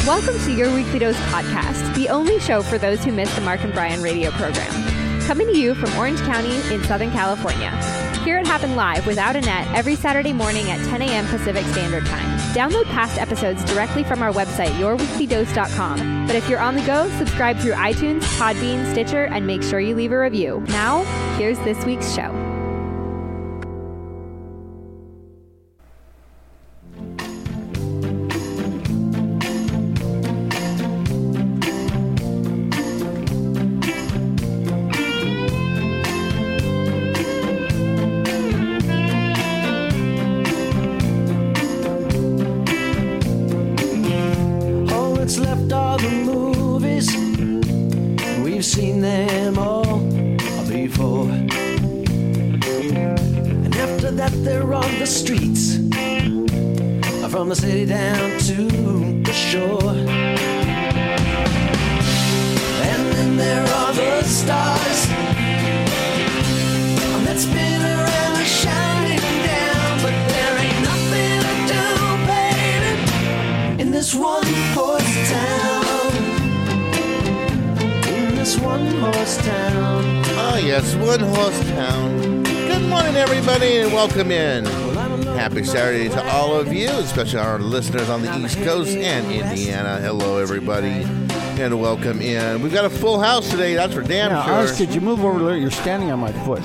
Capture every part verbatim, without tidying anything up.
Welcome to Your Weekly Dose podcast, the only show for those who miss the Mark and Brian radio program. Coming to you from Orange County in Southern California. Hear it happen live without a net every Saturday morning at ten a.m. Pacific Standard Time. Download past episodes directly from our website, your weekly dose dot com. But if you're on the go, subscribe through iTunes, Podbean, Stitcher, and make sure you leave a review. Now, here's this week's show. From the city down to the shore. And then there are the stars that spin around and shining down. But there ain't nothing to do, baby, in this one horse town. In this one horse town. Oh yes, one horse town. Good morning everybody and welcome in. Happy Saturday to all of you, especially our listeners on the East Coast and Indiana. Hello, everybody, and welcome in. We've got a full house today, that's for damn now, sure. Oz, could you move over there? You're standing on my foot.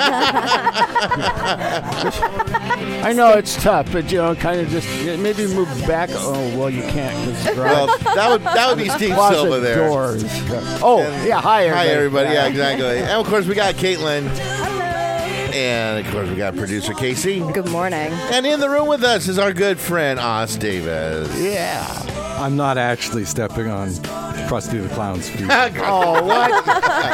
I know it's tough, but, you know, kind of just maybe move back. Oh, well, you can't. Well, that would that would be Steve Silva there. Doors. Oh, and, yeah, hi, everybody. Hi, everybody. Yeah, exactly. And, of course, we got Caitlin. And, of course, we got producer Casey. Good morning. And in the room with us is our good friend, Oz Davis. Yeah. I'm not actually stepping on Krusty the Clown's feet. Oh, what?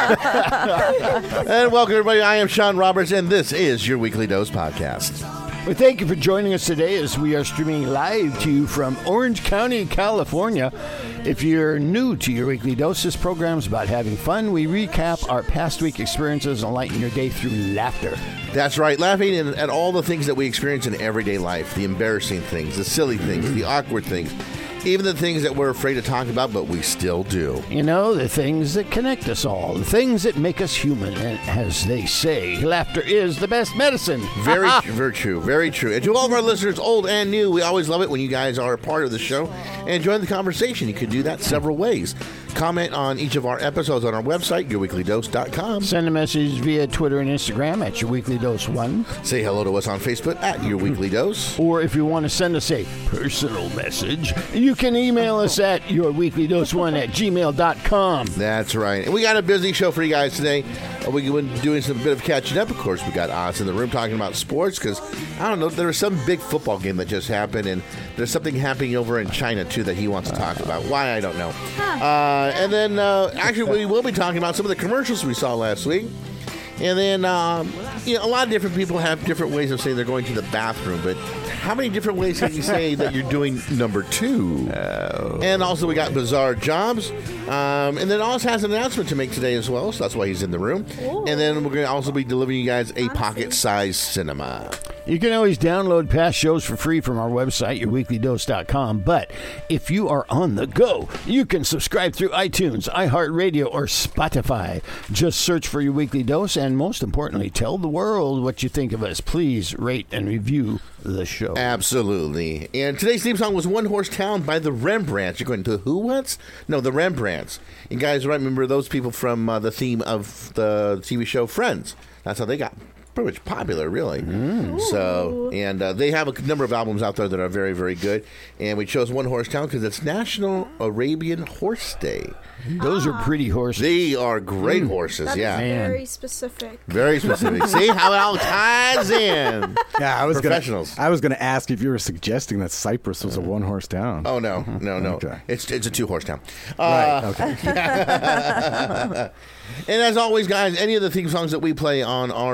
And welcome, everybody. I am Sean Roberts, and this is your Weekly Dose podcast. Well, thank you for joining us today as we are streaming live to you from Orange County, California. If you're new to your Weekly Dose, this program is about having fun. We recap our past week experiences and lighten your day through laughter. That's right, laughing at all the things that we experience in everyday life, the embarrassing things, the silly things, the awkward things, even the things that we're afraid to talk about, but we still do. You know, the things that connect us all, the things that make us human. And as they say, laughter is the best medicine. Very, very true, very true. And to all of our listeners, old and new, we always love it when you guys are a part of the show and join the conversation. You can do that several ways. Comment on each of our episodes on our website, your weekly dose dot com. Send a message via Twitter and Instagram at your weekly dose one. Say hello to us on Facebook at Your Weekly Dose. Or if you want to send us a personal message, you can email us at your weekly dose one at gmail dot com. That's right. And we got a busy show for you guys today. Uh, We've been doing some bit of catching up. Of course, we got Oz in the room talking about sports because, I don't know, there was some big football game that just happened, and there's something happening over in China, too, that he wants to talk about. Why, I don't know. Uh, and then, uh, actually, we will be talking about some of the commercials we saw last week. And then, um, you know, a lot of different people have different ways of saying they're going to the bathroom, but how many different ways can you say that you're doing number two? Oh. And also, we got Bizarre Jobs. Um, and then Oz has an announcement to make today as well, so that's why he's in the room. Ooh. And then we're going to also be delivering you guys a pocket-sized cinema. You can always download past shows for free from our website, your weekly dose dot com. But if you are on the go, you can subscribe through iTunes, iHeartRadio, or Spotify. Just search for Your Weekly Dose, and most importantly, tell the world what you think of us. Please rate and review the show. Absolutely. And today's theme song was One Horse Town by the Rembrandts. You're going to who what's? No, the Rembrandts. You guys remember those people from uh, the theme of the T V show Friends. That's how they got pretty much popular, really. Mm. So, and uh, they have a number of albums out there that are very, very good. And we chose One Horse Town because it's National Arabian Horse Day. Those ah. are pretty horses. They are great mm. horses, That's yeah. very specific. Very specific. See how it all ties in. Yeah, I was Professionals. Gonna, I was going to ask if you were suggesting that Cyprus was a one-horse town. Oh, no. No, no. Okay. It's it's a two-horse town. Right, uh, okay. And as always, guys, any of the theme songs that we play on our show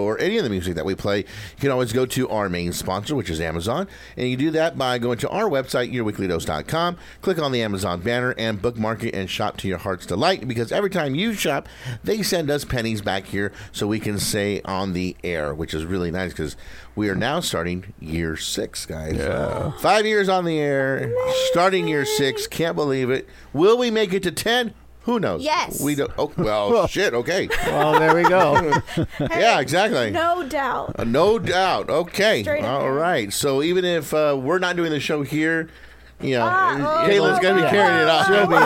show or any of the music that we play, you can always go to our main sponsor, which is Amazon. And you do that by going to our website, your weekly dose dot com, click on the Amazon banner, and bookmark it and shop to your heart's delight. Because every time you shop, they send us pennies back here so we can say on the air, which is really nice because we are now starting year six, guys. Yeah. Five years on the air, starting year six. Can't believe it. Will we make it to ten? Who knows? Yes. We don't. Oh, well, shit. Okay. Well, there we go. Yeah, exactly. No doubt. Uh, no doubt. Okay. Straight All ahead. right. So even if uh, we're not doing the show here, you know, Ah, oh, Caitlin's oh, going to be oh, carrying it oh, off.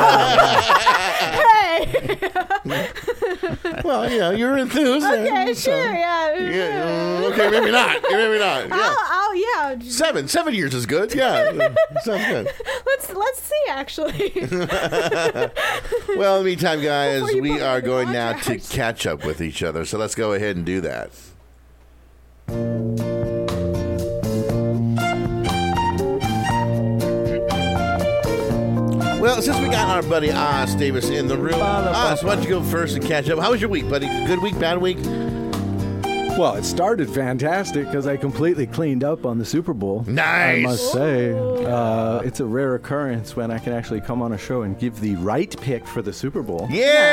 Hey. Well, you know, you're enthused. Okay, so- sure, yeah. Yeah, uh, okay, maybe not. Maybe not. Yeah. Oh, oh, yeah. Seven. Seven years is good. Yeah. Sounds good. Let's let's see. Actually, Well, in the meantime, guys, Before you we put are on the going now to contract. catch up with each other. So let's go ahead and do that. Well, since we got our buddy Oz Davis in the room, Oz, why don't you go first and catch up? How was your week, buddy? Good week, bad week? Well, it started fantastic because I completely cleaned up on the Super Bowl. Nice. I must say. Uh, it's a rare occurrence when I can actually come on a show and give the right pick for the Super Bowl.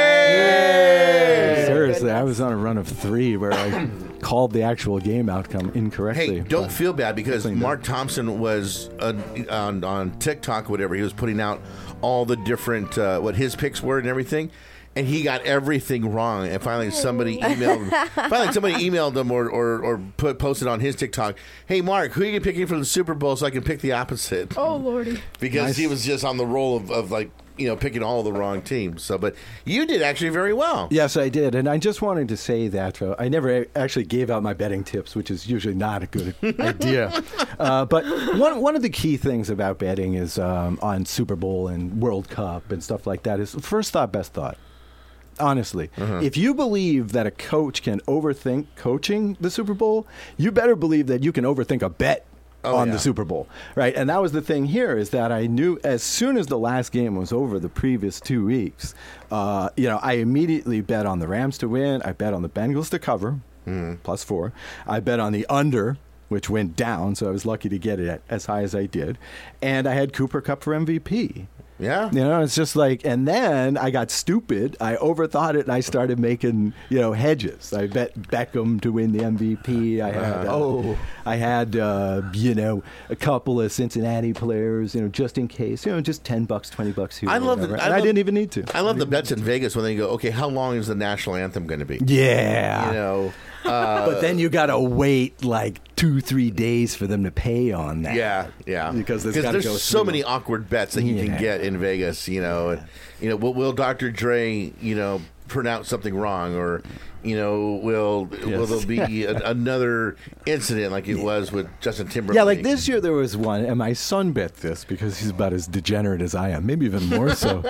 Yay! Seriously, I was on a run of three where I called the actual game outcome incorrectly. Hey, don't but- feel bad because Cleaned up. Mark Thompson was uh, on on TikTok, whatever. He was putting out all the different uh, what his picks were and everything, and he got everything wrong. And finally, somebody emailed. finally, somebody emailed him or or, or put, posted on his TikTok. Hey, Mark, who are you picking for the Super Bowl so I can pick the opposite? oh lordy. Because Nice. he was just on the roll of, of like you know picking all the wrong teams. So, but you did actually very well. Yes, I did. And I just wanted to say that uh, I never a- actually gave out my betting tips, which is usually not a good idea. Uh, but one, one of the key things about betting is um, on Super Bowl and World Cup and stuff like that is first thought, best thought. Honestly, if you believe that a coach can overthink coaching the Super Bowl, you better believe that you can overthink a bet Oh, on yeah. the Super Bowl, right? And that was the thing here is that I knew as soon as the last game was over the previous two weeks, uh, you know, I immediately bet on the Rams to win. I bet on the Bengals to cover, plus four. I bet on the under, which went down, so I was lucky to get it at, as high as I did. And I had Cooper Kupp for M V P. Yeah. You know, it's just like, and then I got stupid. I overthought it, and I started making, you know, hedges. I bet Beckham to win the M V P. I had, uh, Oh. I had, uh, you know, a couple of Cincinnati players, you know, just in case, you know, just ten bucks, twenty bucks here. I or love the- whatever. I And I, love- didn't even need to. I love the bets in Vegas when they go, okay, how long is the national anthem going to be? Yeah. You know, uh, but then you got to wait like two, three days for them to pay on that. yeah, yeah, Because it's gotta there's go so through. many awkward bets that you can Yeah. get in Vegas. You know, and, you know, will, will Doctor Dre, you know, pronounce something wrong, or you know, will will there be a, another incident like it was with Justin Timberlake? Yeah, like this year there was one, and my son bet this because he's about as degenerate as I am, maybe even more so.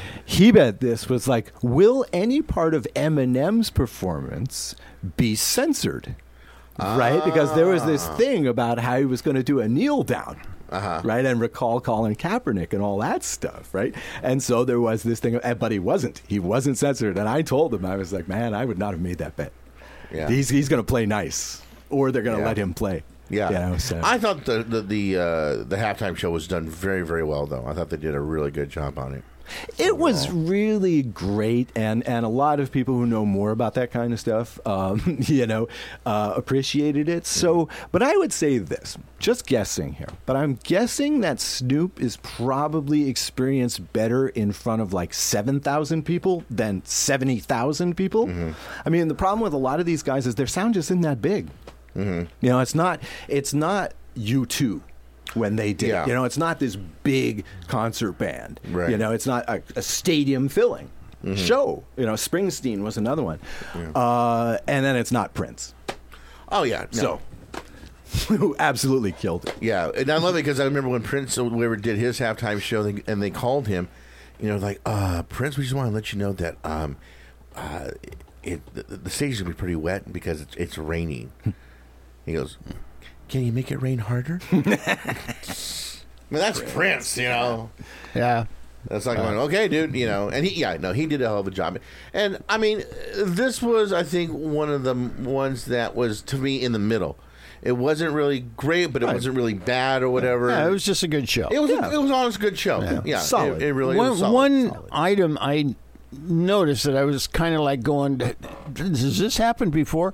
He bet this was like, will any part of Eminem's performance be censored? Right? Because there was this thing about how he was going to do a kneel down. Uh-huh. Right, and recall Colin Kaepernick and all that stuff, right? And so there was this thing, but he wasn't. He wasn't censored. And I told him, I was like, man, I would not have made that bet. Yeah. He's he's going to play nice, or they're going to Yeah. let him play. Yeah, You know, so. I thought the the the, uh, the halftime show was done very very well though. I thought they did a really good job on it. It was really great, and, and a lot of people who know more about that kind of stuff, um, you know, uh, appreciated it. So, but I would say this, just guessing here, but I'm guessing that Snoop is probably experienced better in front of like seven thousand people than seventy thousand people. Mm-hmm. I mean, the problem with a lot of these guys is their sound just isn't that big. Mm-hmm. You know, it's not, it's not U two. When they did, Yeah. you know, it's not this big concert band. Right. You know, it's not a, a stadium filling Mm-hmm. show. You know, Springsteen was another one, uh, and then it's not Prince. Oh yeah, no. So, who absolutely killed it. Yeah, and I love it because I remember when Prince or whoever did his halftime show, they, and they called him, you know, like, uh, Prince, we just want to let you know that um, uh, it, the, the stage is going to be pretty wet because it's, it's raining. He goes, can you make it rain harder? I mean, that's Prince, you know. Yeah. That's like going, okay, dude, you know, and he, yeah, no, he did a hell of a job. And I mean, this was, I think, one of the ones that was, to me, in the middle. It wasn't really great, but it Right. wasn't really bad or whatever. Yeah, it was just a good show. It was, a, it was honest, good show. Yeah, yeah Solid. It, it really one was solid. one Solid. item I noticed that I was kind of like going, does this happen before?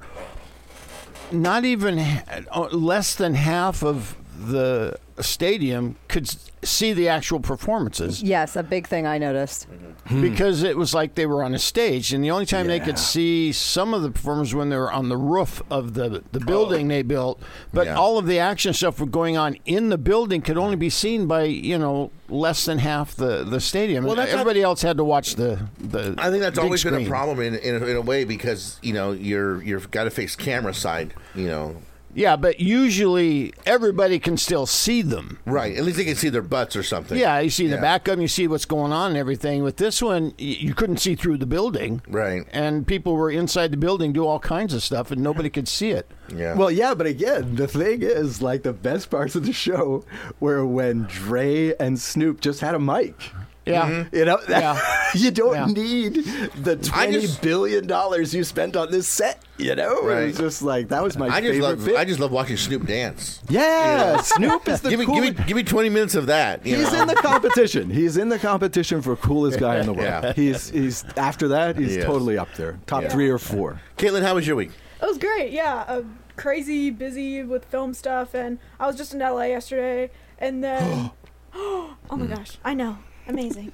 Not even uh, less than half of the stadium could s- see the actual performances Yes, a big thing I noticed. because it was like they were on a stage, and the only time they Yeah. could see some of the performers when they were on the roof of the the building they built, but Yeah. all of the action stuff were going on in the building could only be seen by you know less than half the the stadium. Well, that's Everybody else had to watch the the. I think that's big always been screen. a problem in, in, a, in a way because, you know, you're, you've got to face camera side, you know. Yeah, but usually everybody can still see them. Right. At least they can see their butts or something. Yeah, you see the Yeah. back of them, you see what's going on and everything. With this one, y- you couldn't see through the building. Right. And people were inside the building do all kinds of stuff, and nobody could see it. Yeah. Well, yeah, but again, the thing is, like, the best parts of the show were when Dre and Snoop just had a mic. Yeah. You know, Yeah. you don't Yeah. need the I twenty just- billion dollars you spent on this set. You know, Right. it was just like that was my I just favorite love bit. I just love watching Snoop dance. yeah, Snoop is the give me cool. give me give me twenty minutes of that. You He's know? in the competition. He's in the competition for coolest guy in the world. Yeah. He's he's after that he's He is. totally up there, top Yeah. three or four. Caitlin, how was your week? It was great, yeah. Uh, crazy busy with film stuff, and I was just in L A yesterday, and then oh my gosh, I know, amazing.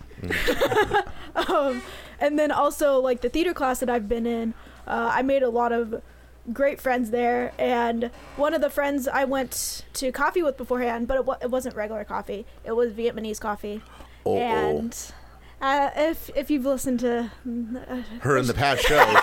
um, and then also like the theater class that I've been in, uh, I made a lot of great friends there, and one of the friends I went to coffee with beforehand, but it, wa- it wasn't regular coffee; it was Vietnamese coffee, Oh, and. Uh, if if you've listened to uh, her in the past shows.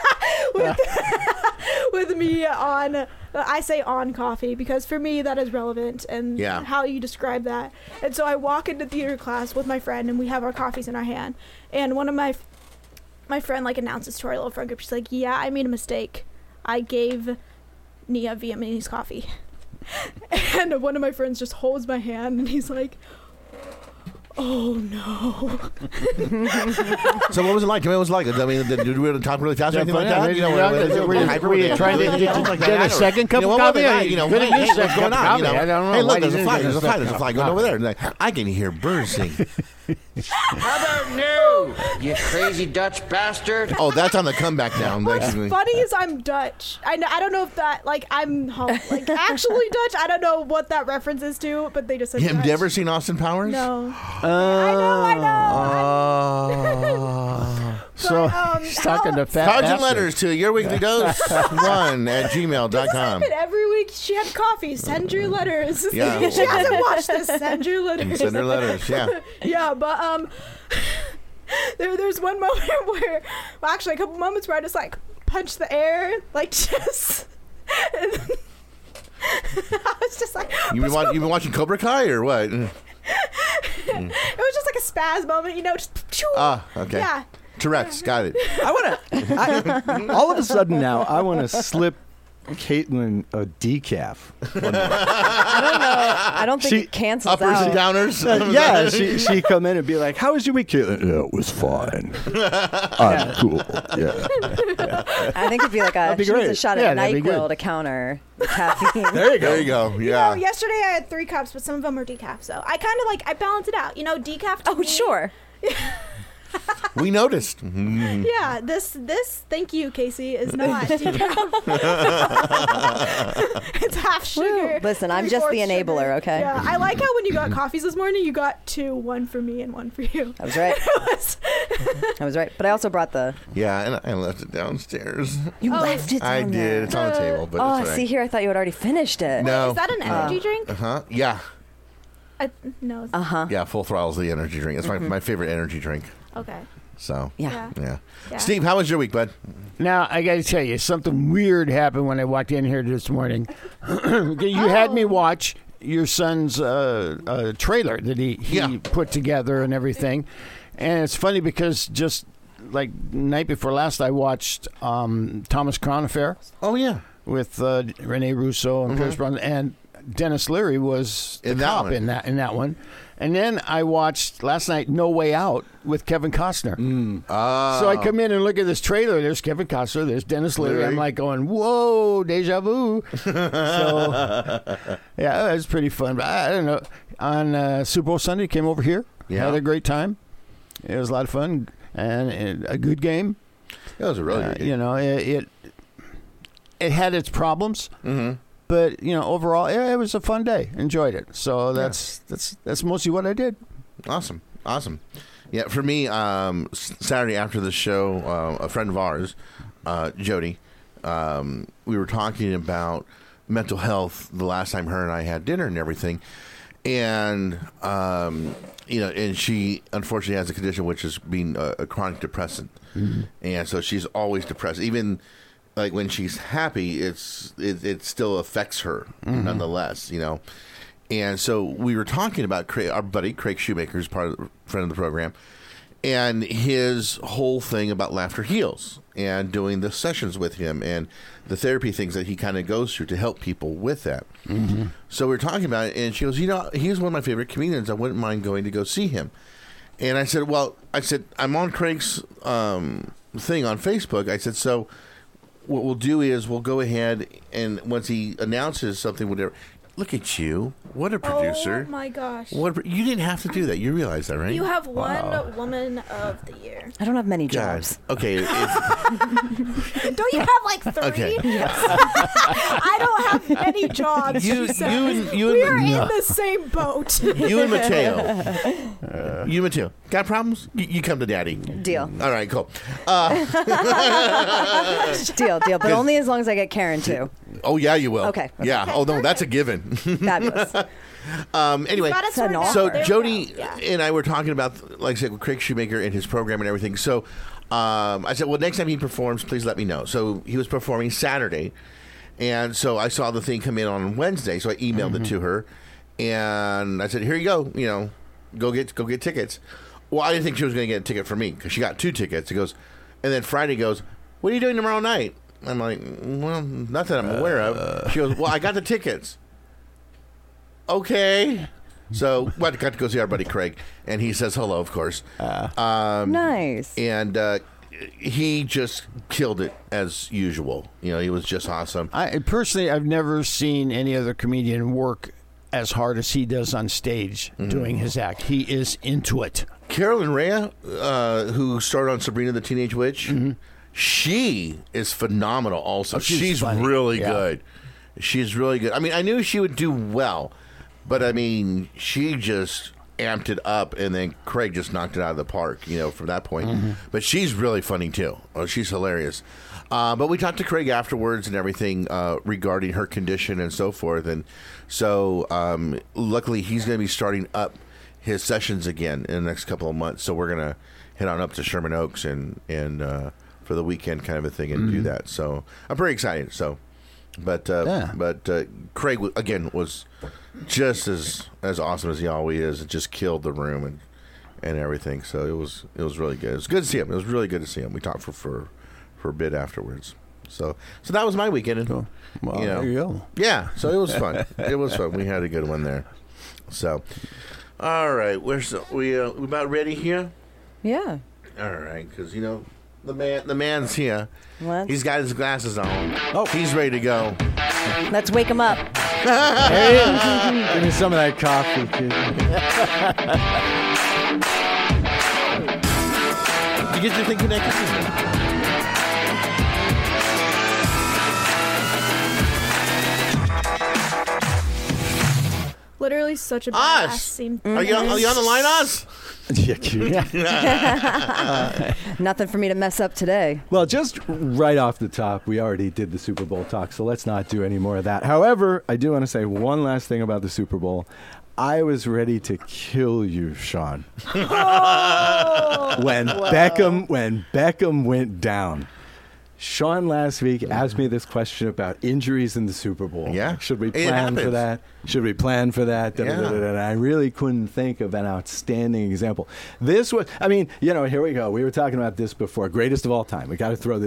with me on uh, I say on coffee because for me that is relevant and Yeah. how you describe that. And so I walk into theater class with my friend and we have our coffees in our hand, and one of my my friend like announces to our little friend group, she's like, yeah, I made a mistake, I gave Nia Vietnamese coffee. And one of my friends just holds my hand and he's like, oh no. So what was it like? What was it like? I mean, did did we talk really fast or anything like that? You know, Yeah, what- were what- you- hyper- were you trying to Anything get- like get that? a I don't- second cup you know, of what was coffee? it? You know, Good hey, to hey, use what's that going cup of on? You know, coffee. I don't know. hey, Why look, there's a didn't fly, you there's a use fly, that there's a cup fly of going over coffee? there. And like, I can hear birds sing. How about no, you crazy Dutch bastard? Oh, that's on the comeback now. What's funny is I'm Dutch. I know, I don't know if that like I'm home, like actually Dutch. I don't know what that reference is to, but they just said Have Dutch. you ever seen Austin Powers? No. Uh, I know, I know. Oh. So um, he's talking how- to fat Cards and bastard. letters to your weekly dose one at gmail dot com. But every week she had coffee. Send your letters. Yeah. She hasn't watched this. Send your letters. Send her letters, yeah. Yeah, but um, there, there's one moment where, well, actually, a couple moments where I just like punch the air, like just. And then I was just like. You been, wa- you been watching Cobra Kai or what? Mm. It was just like a spaz moment, you know, just. Ah, okay. Yeah. Tourette's, got it. I want to. All of a sudden now, I want to slip Caitlin a decaf. I don't think She- it cancels Uppers out. and downers. Uh, yeah, she she come in and be like, "How was your week, Caitlin?" Yeah, it was fine. I'm cool. Yeah. I think it'd be like a, That'd be she needs a great. shot Yeah, of that'd be NyQuil good. to counter the caffeine. There you go. There you go. Yeah. No, yesterday I had three cups, but some of them were decaf, so I kind of like I balance it out. You know, decaf. To Oh, me- sure. We noticed. Mhm. Yeah, this this thank you, Casey, is not decaf. It's half sugar. Listen, I'm just the three-fourths enabler, sugar. okay? Yeah, I like how when you got coffees this morning, you got two, one for me and one for you. I was right. I was right. But I also brought the. Yeah, and I left it downstairs. You Oh, left it. I down did. there. It's on the table, but Oh, it's all see right. here. I thought you had already finished it. No. Is that an energy drink? Uh huh. Yeah. I, no. it's- Uh huh. Yeah. Full Throttle's the energy drink. It's my, my favorite energy drink. Okay. So. Yeah. Yeah. Yeah. Yeah. Steve, how was your week, bud? Now, I got to tell you, something weird happened when I walked in here this morning. You had me watch your son's uh, uh, trailer that he, he Yeah. put together and everything. And it's funny because just like night before last, I watched um, Thomas Crown Affair Oh yeah. with uh, Rene Russo and Pierce Brosnan, and Dennis Leary was the In that cop one. in that in that one. And then I watched last night No Way Out with Kevin Costner. Mm. Oh. So I come in and look at this trailer. There's Kevin Costner. There's Dennis Leary. Leary. I'm like going, whoa, deja vu. So, yeah, it was pretty fun. But I, I don't know. On uh, Super Bowl Sunday, came over here. Yeah. Had a great time. It was a lot of fun and, and a good game. That was a really Uh, good game. you know, it, it it had its problems, Mm-hmm. but you know, overall, it, it was a fun day. Enjoyed it. So that's that's that's mostly what I did. Awesome, awesome. Yeah, for me, um, s- Saturday after the show, uh, a friend of ours, uh, Jody, um, we were talking about mental health the last time her and I had dinner and everything, and um, you know, and she unfortunately has a condition which is being a, a chronic depressant, and so she's always depressed, even. Like when she's happy, it's it, it still affects her nonetheless, you know. And so we were talking about Craig, our buddy Craig Shoemaker, who's part of the friend of the program, and his whole thing about Laughter Heals and doing the sessions with him and the therapy things that he kind of goes through to help people with that. Mm-hmm. So we were talking about it, and she goes, "You know, he's one of my favorite comedians. I wouldn't mind going to go see him." And I said, "Well, I said I'm on Craig's um, thing on Facebook." I said, "So." What we'll do is we'll go ahead and once he announces something, whatever. Look at you! What a producer! Oh my gosh. What a, pro- you didn't have to do that. You realize that, right? You have one woman of the year. I don't have many God. jobs. Okay. If, Don't you have like three? Okay. I don't have many jobs. You- she said. you and- you we and- are No. in the same boat. you and Mateo. you and Mateo. Got problems? You, you come to Daddy. Deal. All right. Cool. Uh, Deal, deal. But only as long as I get Karen, too. oh yeah, you will. Okay. Yeah. Oh no, that's a given. Fabulous. um. Anyway. Got it Said sorted no. out. So There we Jody go. Yeah. and I were talking about, like I said, with Craig Shoemaker and his program and everything. So um, I said, well, next time he performs, please let me know. So he was performing Saturday, and so I saw the thing come in on Wednesday. So I emailed it to her, and I said, here you go. You know, go get go get tickets. Well, I didn't think she was going to get a ticket for me because she got two tickets. He goes, and then Friday goes, what are you doing tomorrow night? I'm like, well, not that I'm aware of. She goes, well, I got the tickets. Okay. So, well, I got to go see our buddy Craig, and he says hello, of course. Um, Nice. And uh, he just killed it as usual. You know, he was just awesome. I personally, I've never seen any other comedian work as hard as he does on stage doing his act. He is into it. Carolyn Rhea, uh, who started on Sabrina the Teenage Witch, she is phenomenal also. Oh, she's she's funny. really Yeah. good. She's really good. I mean, I knew she would do well, but I mean, she just amped it up, and then Craig just knocked it out of the park, you know, from that point. But she's really funny, too. Oh, she's hilarious. Uh, but we talked to Craig afterwards and everything uh, regarding her condition and so forth. And so um, luckily, he's going to be starting up his sessions again in the next couple of months. So we're going to head on up to Sherman Oaks and, and uh, for the weekend kind of a thing and do that. So I'm pretty excited. So, but uh, Yeah. but uh, Craig, w- again, was just as as awesome as he always is. It just killed the room and and everything. So it was it was really good. It was good to see him. It was really good to see him. We talked for for, for a bit afterwards. So so that was my weekend. And, Well, you know, there you go. yeah. So it was fun. It was fun. We had a good one there. So all right, where's the, we uh, we about ready here? Yeah. All right, because you know the man the man's here. Let's, He's got his glasses on. Oh, he's ready to go. let's wake him up. Hey, give me some of that coffee, kid. Did you get your thing connected? Literally such a Oz! badass seem. Are you are you on the line, Oz? Yeah, cute. Nothing for me to mess up today. Well, just right off the top, we already did the Super Bowl talk, so let's not do any more of that. However, I do want to say one last thing about the Super Bowl. I was ready to kill you, Sean. when Beckham when Beckham went down. Sean last week asked me this question about injuries in the Super Bowl. Yeah. Like, should we It plan for happens. that? Should we plan for that? Da, da, da, Yeah. da, da. And I really couldn't think of an outstanding example. This was, I mean, you know, here we go. We were talking about this before. Greatest of all time. We got to throw this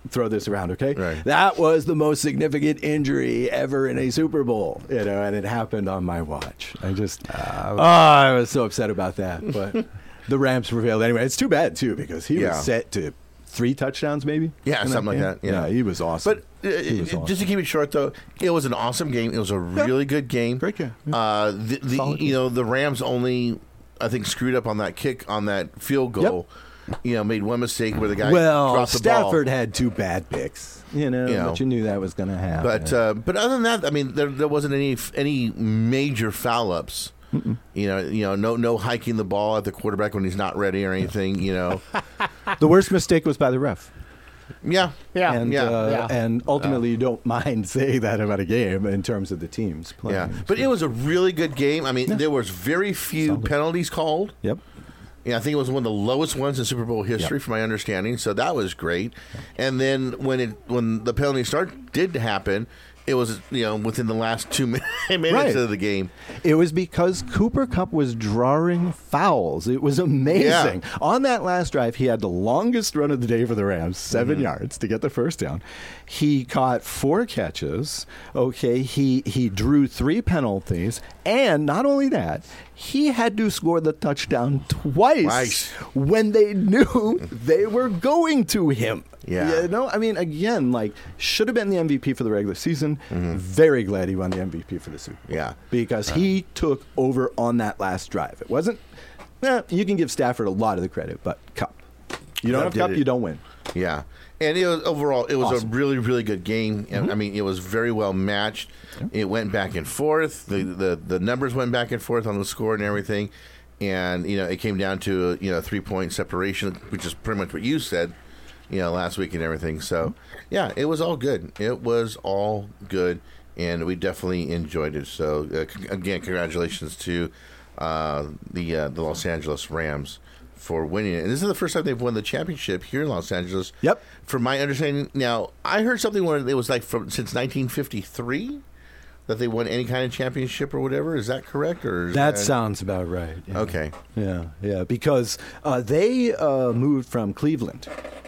throw this around, okay? Right. That was the most significant injury ever in a Super Bowl, you know, and it happened on my watch. I just, uh, oh, I was so upset about that. But the Rams prevailed anyway. It's too bad, too, because he Yeah. was set to three touchdowns, maybe? Yeah, in something like game. that, yeah. he was awesome. But uh, He was just awesome. to keep it short, though, it was an awesome game. It was a really good game. Great game. Yeah. Uh, the, the Solid you game. know the Rams only, I think, screwed up on that kick on that field goal. You know, made one mistake where the guy Well, dropped the Stafford ball. had two bad picks, you know, You know. but you knew that was going to happen. But uh, but other than that, I mean, there, there wasn't any any major foul ups. You know, you know, no no hiking the ball at the quarterback when he's not ready or anything. You know, the worst mistake was by the ref. yeah, Yeah. and yeah. uh, Yeah. and ultimately, you don't mind saying that about a game in terms of the teams playing. yeah. But it was a really good game. I mean, there was very few penalties called. Yep. Yeah, I think it was one of the lowest ones in Super Bowl history, Yep. from my understanding. So that was great. And then when it when the penalty start did happen, it was you know within the last two minutes Right. of the game. It was because Cooper Kupp was drawing fouls. It was amazing. Yeah. On that last drive, he had the longest run of the day for the Rams, seven Mm-hmm. yards to get the first down. He caught four catches. Okay, he he drew three penalties, and not only that, he had to score the touchdown twice Twice. when they knew they were going to him. Yeah. You know, I mean, again, like, should have been the M V P for the regular season. Very glad he won the M V P for the Super Bowl. Yeah. Because he took over on that last drive. It wasn't, eh, you can give Stafford a lot of the credit, but Cup. You don't Cup have did Cup, it. you don't win. Yeah, and it was overall it was Awesome. a really really good game. And I mean, it was very well matched. It went back and forth. The, the the numbers went back and forth on the score and everything. And you know, it came down to you know three point separation, which is pretty much what you said. You know, last week and everything. So yeah, it was all good. It was all good, and we definitely enjoyed it. So uh, c- again, congratulations to uh, the uh, the Los Angeles Rams for winning it. And this is the first time they've won the championship here in Los Angeles. Yep. From my understanding, now I heard something where it was like from since nineteen fifty-three that they won any kind of championship or whatever. Is that correct? Or is That sounds about right. Yeah. okay. Yeah, yeah, because uh, they uh, moved from Cleveland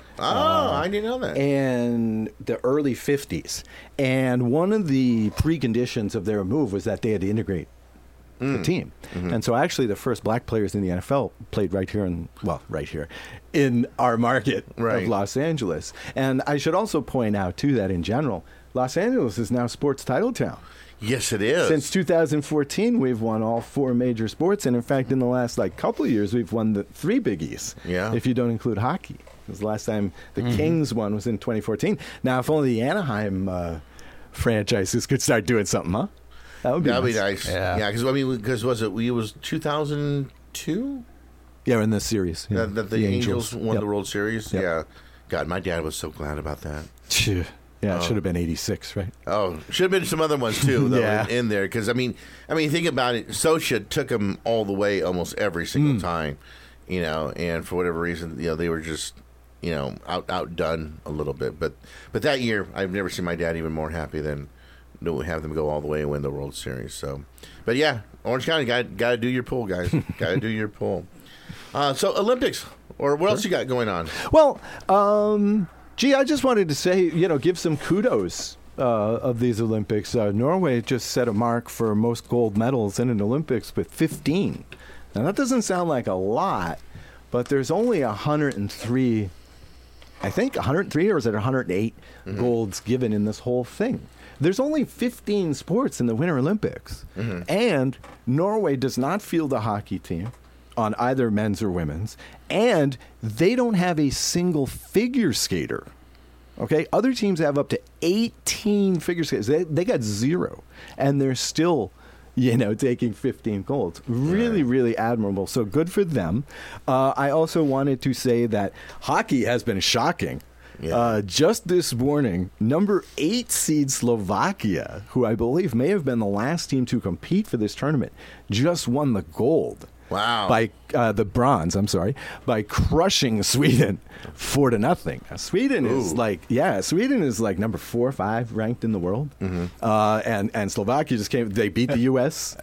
Oh, I didn't know that. in the early fifties. And one of the preconditions of their move was that they had to integrate the team. And so actually the first black players in the N F L played right here in, well, right here, in our market Right. of Los Angeles. And I should also point out, too, that in general, Los Angeles is now sports title town. Yes, it is. Since two thousand fourteen, we've won all four major sports, and in fact, in the last like couple of years, we've won the three biggies. Yeah. If you don't include hockey, because the last time the Kings won was in twenty fourteen. Now, if only the Anaheim uh, franchises could start doing something, huh? That would be That'd nice. be nice. Yeah. Yeah, because I mean, because was it? It was two thousand two Yeah, in this series, yeah. that, that the, Angels, won Yep. the World Series. Yep. Yeah. God, my dad was so glad about that. Phew. Yeah, it Oh. should have been eighty-six, right? Oh, should have been some other ones too, though, Yeah. in, in there. Because I mean, I mean, think about it. Socha took them all the way almost every Hmm. single time, you know. And for whatever reason, you know, they were just, you know, out outdone a little bit. But but that year, I've never seen my dad even more happy than to have them go all the way and win the World Series. So, but yeah, Orange County got got to do your pull, guys. Got to do your pull. Uh, so Olympics, or what else you got going on? Well, um, gee, I just wanted to say, you know, give some kudos uh, of these Olympics. Uh, Norway just set a mark for most gold medals in an Olympics with fifteen. Now, that doesn't sound like a lot, but there's only one hundred three, I think one hundred three, or is it one hundred eight golds given in this whole thing. There's only fifteen sports in the Winter Olympics, and Norway does not field a hockey team on either men's or women's, and they don't have a single figure skater. Okay, other teams have up to eighteen figure skaters. They, they got zero, and they're still, you know, taking fifteen golds. Really, really admirable. So good for them. Uh, I also wanted to say that hockey has been shocking. Yeah. Uh, just this morning, number eight seed Slovakia, who I believe may have been the last team to compete for this tournament, just won the gold. Wow. By uh, the bronze, I'm sorry, by crushing Sweden four to nothing. Now, Sweden is Ooh. like, yeah, Sweden is like number four or five ranked in the world. Uh, and, and Slovakia just came, they beat the U S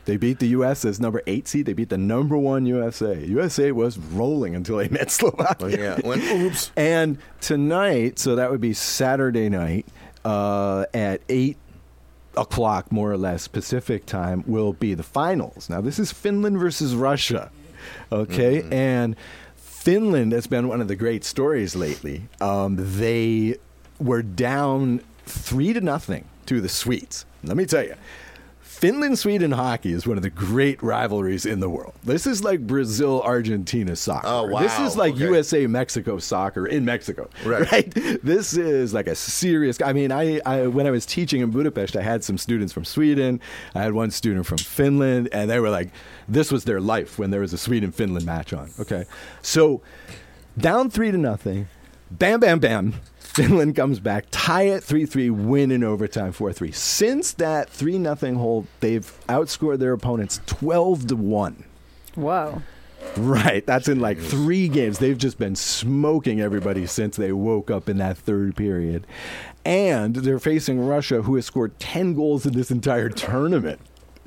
They beat the U S as number eight seed. They beat the number one U S A. U S A was rolling until they met Slovakia. Oh, yeah. When, oops. And tonight, so that would be Saturday night uh, at eight o'clock, more or less, Pacific time, will be the finals. Now, this is Finland versus Russia. Okay? Mm-hmm. And Finland has been one of the great stories lately. Um, they were down three to nothing to the Swedes. Let me tell you, Finland-Sweden hockey is one of the great rivalries in the world. This is like Brazil-Argentina soccer. Oh, wow. This is like Okay. U S A-Mexico soccer in Mexico. Right. right? This is like a serious... I mean, I, I when I was teaching in Budapest, I had some students from Sweden. I had one student from Finland, and they were like, this was their life when there was a Sweden-Finland match on. Okay, so down three to nothing, bam, bam, bam. Finland comes back, tie it three three, win in overtime four three. Since that three nothing hold, they've outscored their opponents twelve to one. Whoa. Right. That's in like three games. They've just been smoking everybody since they woke up in that third period. And they're facing Russia, who has scored ten goals in this entire tournament.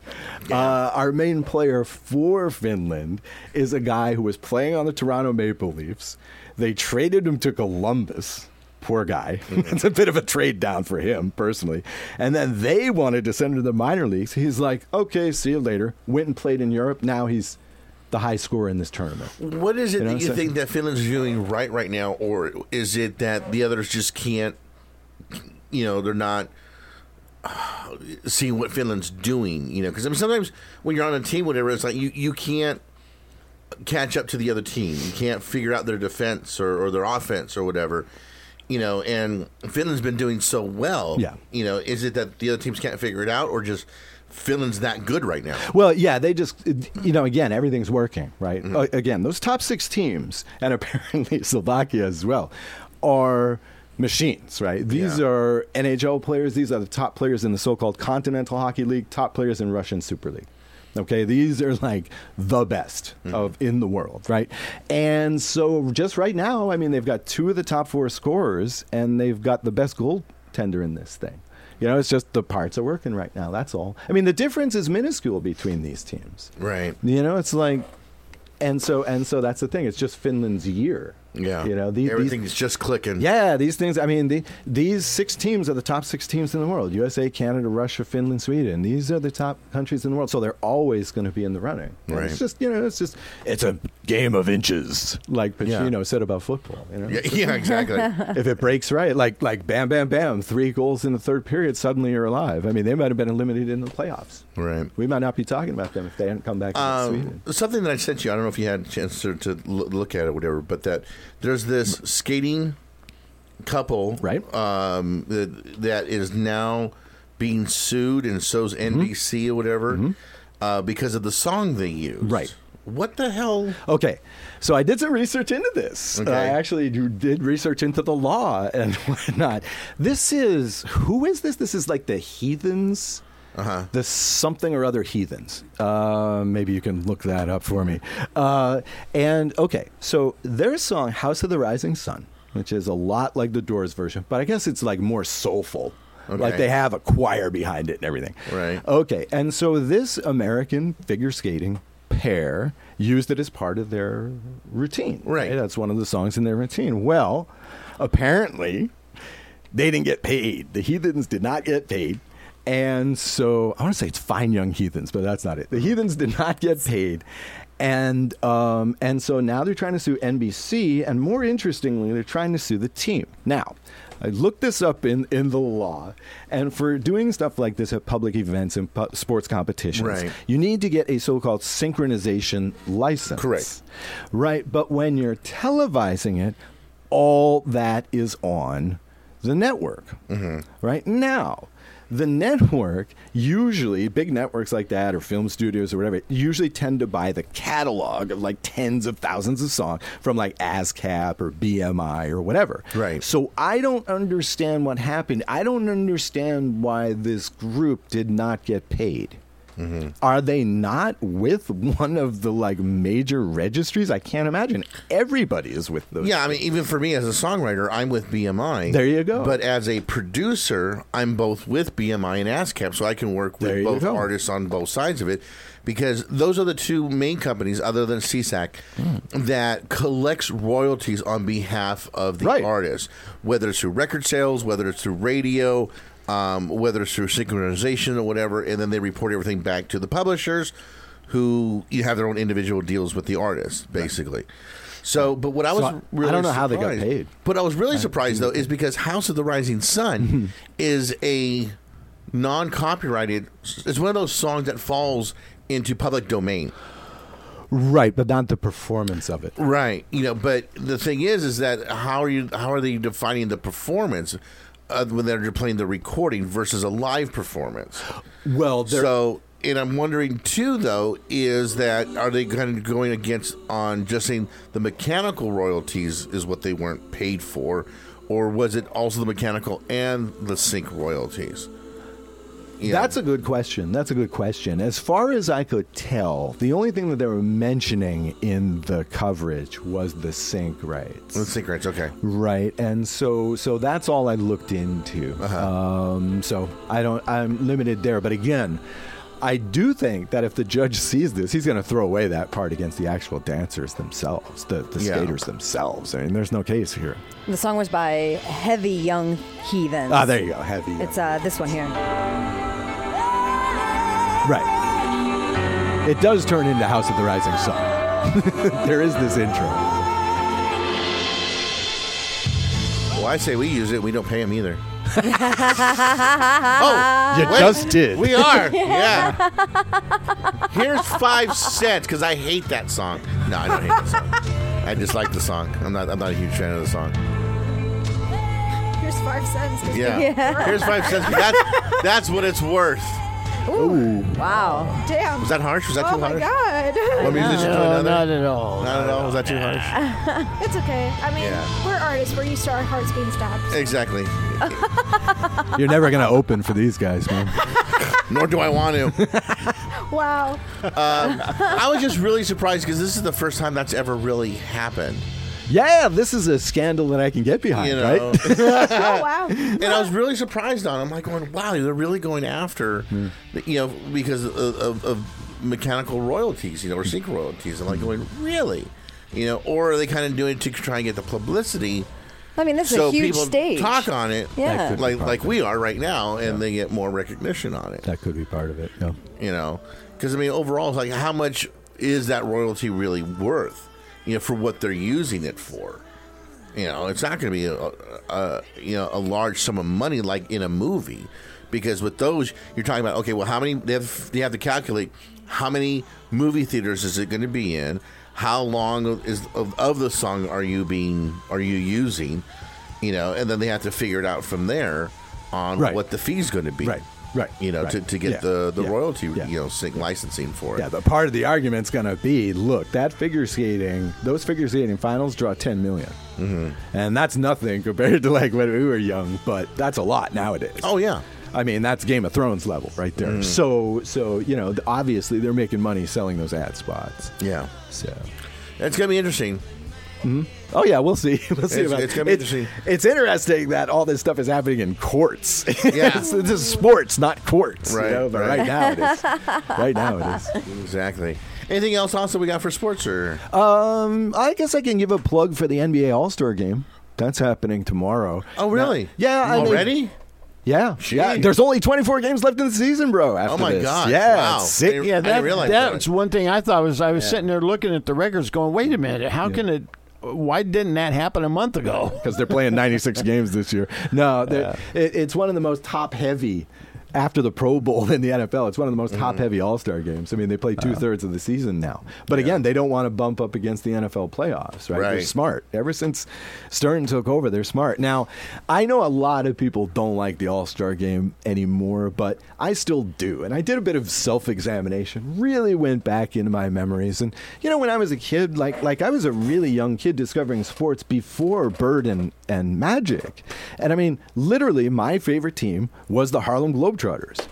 Uh, our main player for Finland is a guy who was playing on the Toronto Maple Leafs. They traded him to Columbus. Poor guy. It's a bit of a trade down for him, personally. And then they wanted to send him to the minor leagues. He's like, okay, see you later. Went and played in Europe. Now he's the high scorer in this tournament. What is it You know that what you I'm think that Finland's doing right right now, or is it that the others just can't, you know, they're not uh, seeing what Finland's doing, you know? Because I mean, sometimes when you're on a team, whatever, it's like you, you can't catch up to the other team. You can't figure out their defense or, or their offense or whatever. You know, and Finland's been doing so well. Yeah. You know, is it that the other teams can't figure it out, or just Finland's that good right now? Well, yeah, they just, you know, again, everything's working, right? Mm-hmm. Uh, again, those top six teams, and apparently Slovakia as well, are machines, right? These Yeah. are N H L players. These are the top players in the so-called Continental Hockey League, top players in Russian Super League. Okay, these are like the best mm-hmm. of in the world, right? And so just right now, I mean, they've got two of the top four scorers, and they've got the best goaltender in this thing. You know, it's just the parts are working right now. That's all. I mean, the difference is minuscule between these teams. Right. You know, it's like, and so and so that's the thing. It's just Finland's year. Yeah. You know, the, everything's these, just clicking. Yeah, these things. I mean, the, these six teams are the top six teams in the world: U S A, Canada, Russia, Finland, Sweden. These are the top countries in the world, so they're always going to be in the running. And Right. It's just, you know, it's just it's a game of inches, like Pacino Yeah. said about football. You know, Yeah, yeah, exactly. if it breaks right, like like bam, bam, bam, three goals in the third period, suddenly you're alive. I mean, they might have been eliminated in the playoffs. Right. We might not be talking about them if they hadn't come back against Um, Sweden. something that I sent you, I don't know if you had a chance to, to l- look at it or whatever, but that there's this skating couple Right. um, that, that is now being sued, and so's N B C Mm-hmm. or whatever, uh, because of the song they used. Right. What the hell? Okay, so I did some research into this. Okay. I actually do- did research into the law and whatnot. This is, who is this? This is like the Heathens. Uh-huh. The something or other Heathens. Uh, maybe you can look that up for me. Uh, and, okay, so their song, House of the Rising Sun, which is a lot like the Doors version, but I guess it's like more soulful. Okay. Like they have a choir behind it and everything. Right. Okay, and so this American figure skating pair used it as part of their routine. Right. That's one of the songs in their routine. Well, apparently, they didn't get paid. The Heathens did not get paid. And so, I want to say it's Fine Young Heathens, but that's not it. The Heathens did not get paid. And um, and so now they're trying to sue N B C, and more interestingly, they're trying to sue the team. Now, I looked this up in, in the law, and for doing stuff like this at public events and pu- sports competitions, Right. you need to get a so-called synchronization license. Correct. Right, but when you're televising it, all that is on the network. Mm-hmm. Right now, the network, usually, big networks like that or film studios or whatever, usually tend to buy the catalog of like tens of thousands of songs from like ASCAP or B M I or whatever. Right. So I don't understand what happened. I don't understand why this group did not get paid. Mm-hmm. Are they not with one of the like major registries? I can't imagine. Everybody is with those. Yeah, I mean, even for me as a songwriter, I'm with B M I. There you go. But as a producer, I'm both with B M I and ASCAP, so I can work There with you both go. artists on both sides of it, because those are the two main companies, other than C S A C, Mm. that collects royalties on behalf of the Right. artist, whether it's through record sales, whether it's through radio, um, whether it's through synchronization or whatever, and then they report everything back to the publishers, who you have their own individual deals with the artist, basically. So, but what I was So I- really I don't know how they got surprised- paid. But I was really surprised though is because House of the Rising Sun is a non-copyrighted. It's one of those songs that falls into public domain. Right, but not the performance of it. Right. You know, but the thing is, is that how are you? How are they defining the performance uh, when they're playing the recording versus a live performance? Well, they're- so. And I'm wondering too, though, is that are they kind of going against on just saying the mechanical royalties is what they weren't paid for, or was it also the mechanical and the sync royalties? You know? That's a good question. That's a good question. As far as I could tell, the only thing that they were mentioning in the coverage was the sync rights. The sync rights, okay. Right, and so so that's all I looked into. Uh-huh. Um, so I don't. I'm limited there. But again, I do think that if the judge sees this, he's going to throw away that part against the actual dancers themselves, the, the Yeah. skaters themselves. I mean, there's no case here. The song was by Heavy Young Heathens. Ah, there you go, Heavy. It's uh, this one here. Right. It does turn into House of the Rising Sun. There is this intro. Well, I say we use it. We don't pay them either. Oh, you wait. just did. We are. Yeah. Here's five cents because I hate that song. No, I don't hate that song. I dislike the song. I'm not. I'm not a huge fan of the song. Here's five cents. Yeah. Here's five cents. That's that's what it's worth. Ooh. Wow. Damn. Was that harsh? Was that Oh too my harsh? God. What musician to No, another? not at all. Not at all. Was that too harsh? It's okay. I mean, Yeah. we're artists. We're used to our hearts being stabbed. Exactly. You're never going to open for these guys, man. Nor do I want to. Wow. I was just really surprised because this is the first time that's ever really happened. Yeah, this is a scandal that I can get behind, You know, right? Oh, wow. and I was really surprised on. it. I'm like going, wow, they're really going after, the- you know, because of, of, of mechanical royalties, you know, or sync royalties. I'm like going, really, you know, or are they kind of doing it to try and get the publicity? I mean, this is so a huge people stage. talk on it, Yeah. That could be like part like of it. we are right now, and they get more recognition on it. That could be part of it. Yeah. You know, because I mean, overall, it's like how much is that royalty really worth? You know, for what they're using it for. You know, it's not going to be a, a you know a large sum of money like in a movie, because with those you're talking about. Okay, well, how many they have, they have to calculate how many movie theaters is it going to be in? How long is of, of the song are you being are you using? You know, and then they have to figure it out from there on Right. what the fee's going to be. Right. Right. You know, right. to, to get Yeah. the, the Yeah. royalty, Yeah. you know, sync licensing for it. Yeah, but part of the argument's going to be, look, that figure skating, those figure skating finals draw ten million. Mm-hmm. And that's nothing compared to like when we were young, but that's a lot nowadays. Oh yeah. I mean, that's Game of Thrones level right there. Mm. So, so you know, th- obviously they're making money selling those ad spots. Yeah. So, It's going to be interesting. oh yeah, we'll see. We'll see It's- about it's gonna be interesting. It's interesting that all this stuff is happening in courts. Yeah. it's, this is sports, not courts. Right, You know? But right. right now it is. Right now it is. Exactly. Anything else also we got for sports or? Um, I guess I can give a plug for the N B A All-Star game. That's happening tomorrow. Oh, really? Yeah. I mean- Already? yeah. Gee. Yeah. There's only twenty-four games left in the season, bro. After Oh, my this. God. Yeah. Wow. it's sick. They- Yeah, I didn't that, realize that. that's one thing I thought was I was sitting there looking at the records going, wait a minute, how can it, why didn't that happen a month ago? Because they're playing ninety-six games this year. No, they're it, it's one of the most top-heavy after the Pro Bowl in the N F L. It's one of the most top-heavy All-Star games. I mean, they play two-thirds of the season now. But again, they don't want to bump up against the N F L playoffs, right? They're Right. smart. Ever since Stern took over, they're smart. Now, I know a lot of people don't like the All-Star game anymore, but I still do. And I did a bit of self-examination, really went back into my memories. And, you know, when I was a kid, like like I was a really young kid discovering sports before Bird and, and Magic. And I mean, literally, my favorite team was the Harlem Globetrotters.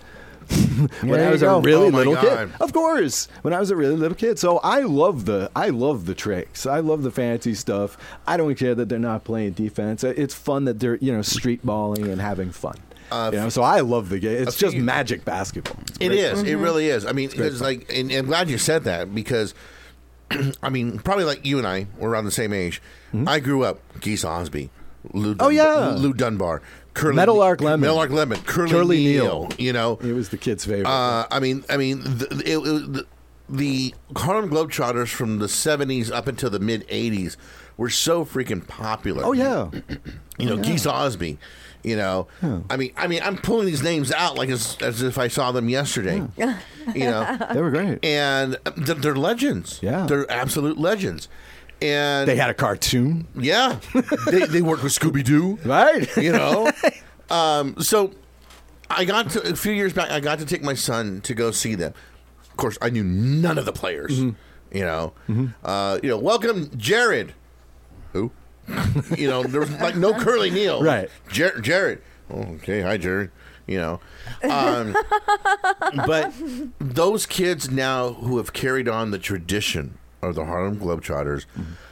when There I you was go. a really Oh, my little God. kid. Of course, when I was a really little kid. So I love the I love the tricks. I love the fancy stuff. I don't care that they're not playing defense. It's fun that they're you know street balling and having fun. Uh, you know, so I love the game. It's few- just magic basketball. It's It great. is. It really is. I mean, great it's fun. like, and, and I'm glad you said that because, I mean, probably like you and I, we're around the same age. I grew up Geese Osby, Lou Mm-hmm. Oh, yeah. Lou Dunbar, Curly Meadowlark Lemon. Meadowlark Lemon, Curly, Curly Neal. Neal. You know, It was the kid's favorite. uh, I mean, I mean, the, it, it, the, the Harlem Globetrotters from the seventies up until the mid eighties were so freaking popular. oh yeah, You know, Geese Osby. You know, I mean, I mean, I'm pulling these names out like as, as if I saw them yesterday. You know, they were great. and they're, they're legends. Yeah. they're absolute legends. And They had a cartoon, yeah, they they worked with Scooby Doo. right? You know, um, so I got to a few years back. I got to take my son to go see them. Of course, I knew none of the players. Mm-hmm. You know, uh, you know, welcome Jared. Who? You know, there was like no Curly Neal. Right. Jer- Jared. Oh, okay. Hi, Jared. You know. Um, but those kids now who have carried on the tradition of the Harlem Globetrotters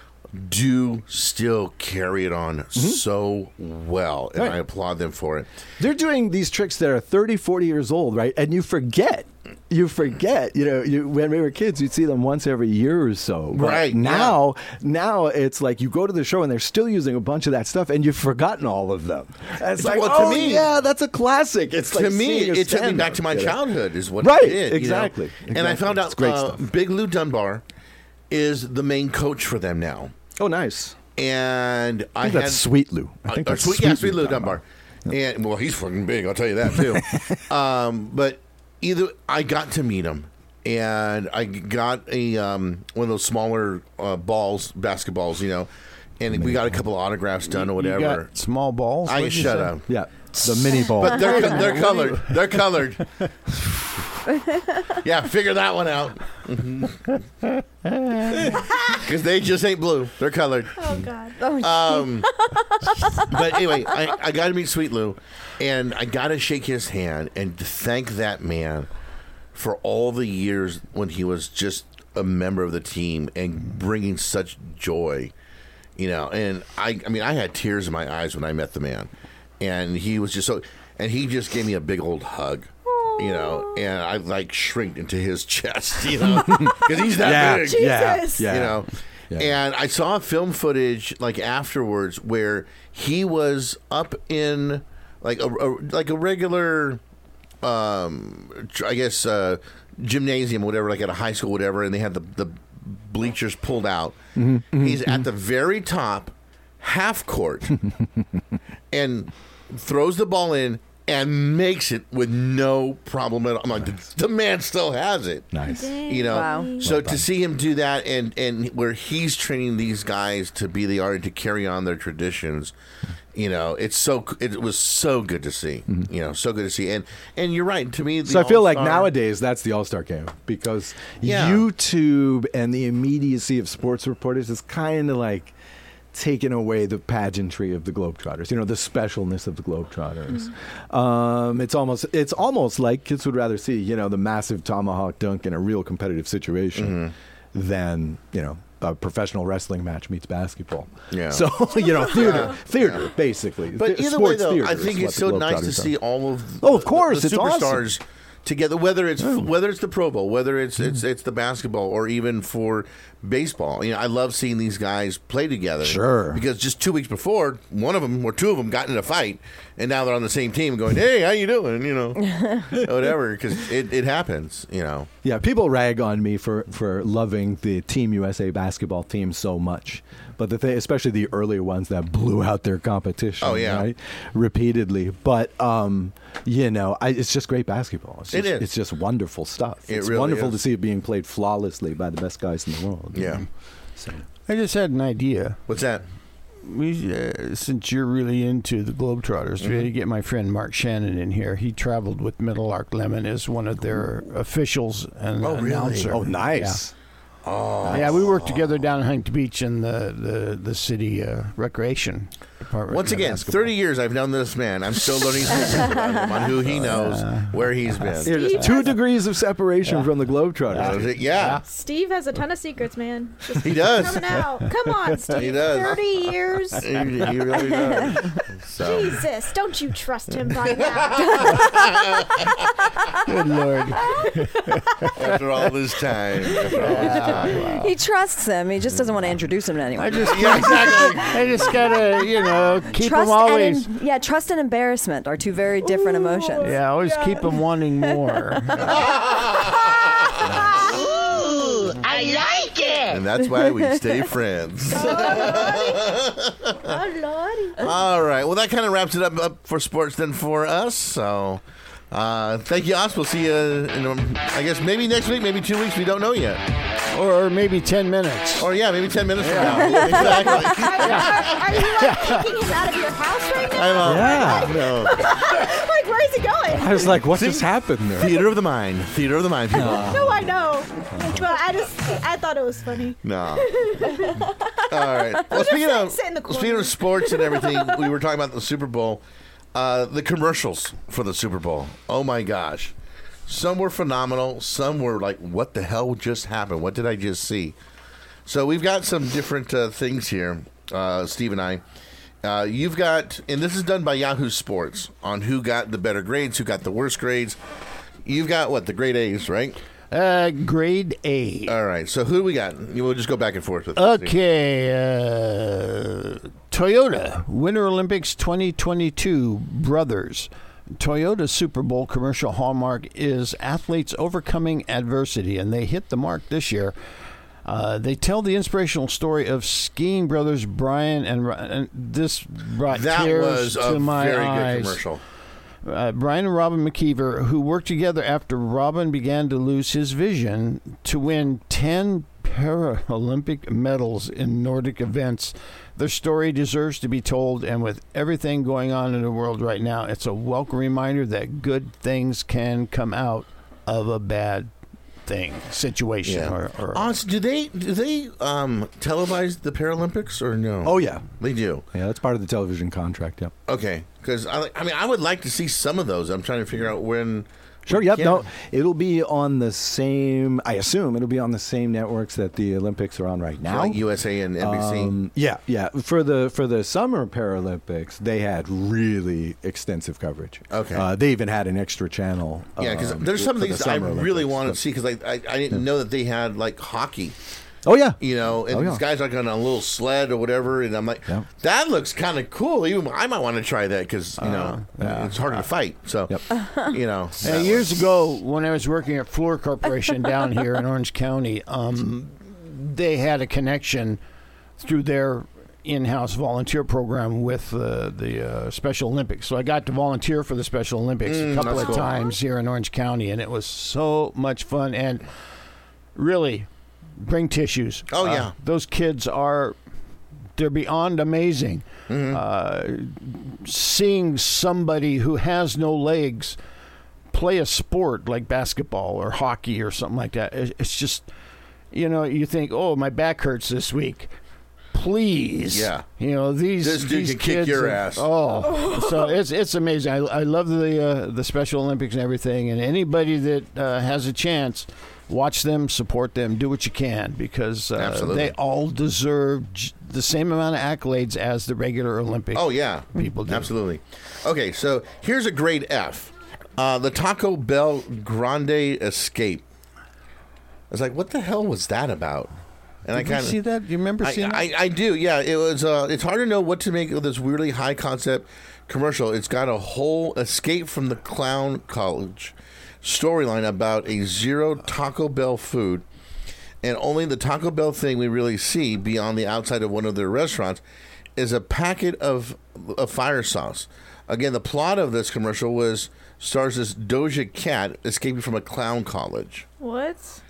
do still carry it on so well. And Right. I applaud them for it. They're doing these tricks that are thirty, forty years old, right? And you forget. You forget, you know, you, when we were kids, you'd see them once every year or so. But Right, now, now it's like you go to the show and they're still using a bunch of that stuff, and you've forgotten all of them. And it's like, Well, to oh me- yeah, that's a classic. It's like to me, seeing a it took me stand-up, back to my you know? childhood, is what Right, it did. you know? exactly, And I exactly. found out It's great uh, stuff. Big Lou Dunbar is the main coach for them now. Oh, nice. And I, I think had that's Sweet Lou. I think uh, that's sweet, yeah, Sweet Lou Dunbar. And well, he's fucking big. I'll tell you that too. um, but either I got to meet him, and I got a um, one of those smaller uh, balls, basketballs, you know, and we got a couple autographs done or whatever. You got small balls. I What'd can you shut say? up. Yeah, the mini ball. But they're they're colored. They're colored. Yeah, figure that one out. Because they just ain't blue. They're colored. Oh God. Um, but anyway, I, I got to meet Sweet Lou, and I got to shake his hand and thank that man for all the years when he was just a member of the team and bringing such joy. You know, and I, I mean, I had tears in my eyes when I met the man, and he was just so, and he just gave me a big old hug. You know, and I like shrinked into his chest, you know, because he's that yeah, big. yeah, Jesus. yeah. You know, Yeah. and I saw film footage like afterwards where he was up in like a, a like a regular, um, tr- I guess uh, gymnasium, or whatever, like at a high school, whatever, and they had the the bleachers pulled out. Mm-hmm, He's at the very top, half court, and throws the ball in. And makes it with no problem at all. I'm like, the, the man still has it. Nice. You know, Wow. so to see him do that, and and where he's training these guys to be the art to carry on their traditions, you know, it's so it was so good to see. You know, so good to see. And and you're right. To me, the So I feel like All-Star- nowadays that's the All Star game because Yeah. YouTube and the immediacy of sports reporters is kind of like taking away the pageantry of the Globetrotters. You know, the specialness of the Globetrotters. Um, it's almost it's almost like kids would rather see you know the massive tomahawk dunk in a real competitive situation than you know a professional wrestling match meets basketball. Yeah. So you know theater theater basically. But Th- either way, sports though, theater I is think what it's the so nice to Globetrotters are. see all of Oh, of course, the it's awesome. superstars together. Whether it's whether it's the Pro Bowl, whether it's it's it's the basketball, or even for baseball. You know, I love seeing these guys play together. Sure. Because just two weeks before, one of them or two of them got in a fight, and now they're on the same team, going, "Hey, how you doing?" You know, whatever. Because it, it happens. You know. Yeah, people rag on me for, for loving the Team U S A basketball team so much, but the thing, especially the earlier ones that blew out their competition, Oh, yeah. right, repeatedly. But um, you know, I, it's just great basketball. It's It just, is. It's just wonderful stuff. It it's really wonderful is. to see it being played flawlessly by the best guys in the world. you Yeah. know? So I just had an idea. What's that? We, uh, since you're really into the Globetrotters, we had to get my friend Mark Shannon in here. He traveled with Meadowlark Lemon as one of their officials and Oh, really? announcer. oh, nice. Yeah. Yeah, we worked together down in Huntington Beach in the the the city uh, recreation Department. Once of again, basketball. thirty years I've known this man. I'm still learning things about him, on who he knows, where he's been. There's two degrees of separation from the That Globetrotters. was it. Yeah, Steve has a ton of secrets, man. Just he does. coming out. Come on, Steve. He does. thirty years. He, he really does. So. Jesus, don't you trust him by now? Good Lord. After all this time. After all this time. He trusts him. He just doesn't want to introduce him to anyone. I just, Yeah, exactly. I just gotta, you know, keep trust him always. and en- yeah, trust and embarrassment are two very different emotions. Yeah, always Yeah. keep him wanting more. And that's why we stay friends. Oh, Lordy. All right. Well, that kind of wraps it up, up for sports then for us. So uh, thank you, Os. We'll see you in, um, I guess, maybe next week, maybe two weeks. We don't know yet. Or maybe ten minutes. Or, yeah, maybe ten minutes from now. Exactly. Are, are, are you like kicking him out of your house right now? I'm, uh, Yeah. no. Like, where's he going? I was like, what just happened there? Theater of the mind. Theater of the mind, people. No, I know. But I just, I thought it was funny. No. All right. Well, speaking sit- of sit in the corner. speaking of sports and everything, we were talking about the Super Bowl. Uh, the commercials for the Super Bowl. Oh my gosh, some were phenomenal. Some were like, "What the hell just happened? What did I just see?" So we've got some different uh, things here, uh, Steve and I. Uh, you've got, and this is done by Yahoo Sports on who got the better grades, who got the worst grades. You've got what, the grade A's, right? Uh, grade A. All right. So who do we got? We'll just go back and forth with this. Okay, uh, Toyota Winter Olympics twenty twenty-two Brothers. Toyota's Super Bowl commercial hallmark is athletes overcoming adversity, and they hit the mark this year. Uh, they tell the inspirational story of skiing brothers Brian and, Ro- and this brought That tears was a to my very eyes. good commercial. Uh, Brian and Robin McKeever, who worked together after Robin began to lose his vision to win ten Paralympic medals in Nordic events. Their story deserves to be told, and with everything going on in the world right now, it's a welcome reminder that good things can come out of a bad thing, situation. Yeah. Or, or Oz, do they do they um, televise the Paralympics or no? Oh, yeah. They do. Yeah, that's part of the television contract, yeah. Okay, because I, I mean, I would like to see some of those. I'm trying to figure out when. Sure, yep. Yeah. No, it'll be on the same, I assume, it'll be on the same networks that the Olympics are on right now. Like U S A and N B C. Um, yeah, yeah. For the for the Summer Paralympics, they had really extensive coverage. Okay. Uh, they even had an extra channel. Yeah, because um, there's some of for the these I Summer really Olympics. want to see because I, I I didn't know that they had like hockey, Oh, yeah. you know, and Oh, yeah. these guys are like on a little sled or whatever, and I'm like, Yeah. that looks kind of cool. Even I might want to try that because you know yeah. it's harder to fight. So Yep. you know, Uh, years ago, when I was working at Fluor Corporation down here in Orange County, um, they had a connection through their in-house volunteer program with uh, the uh, Special Olympics. So I got to volunteer for the Special Olympics a couple that's of cool. times here in Orange County, and it was so much fun. And really, bring tissues. Oh, Uh, yeah. those kids are, they're beyond amazing. Mm-hmm. Uh, seeing somebody who has no legs play a sport like basketball or hockey or something like that, it- it's just, you know, you think, oh, my back hurts this week. Please, Yeah. you know, these This dude these can kick kids your are- ass. Oh, so it's it's amazing. I, I love the uh, the Special Olympics and everything, and anybody that uh, has a chance, watch them, support them, do what you can, because uh, Absolutely. they all deserve j- the same amount of accolades as the regular Olympic. oh yeah, People do. absolutely. Okay, so here's a grade F, uh, the Taco Bell Grande Escape. I was like, what the hell was that about? And Did I you kind see that? You remember I, seeing that? I, I do, yeah. It was. Uh, it's hard to know what to make of this weirdly high concept commercial. It's got a whole escape from the clown college storyline about a zero Taco Bell food, and only the Taco Bell thing we really see beyond the outside of one of their restaurants is a packet of, of fire sauce. Again, the plot of this commercial was stars this Doja Cat escaping from a clown college. What?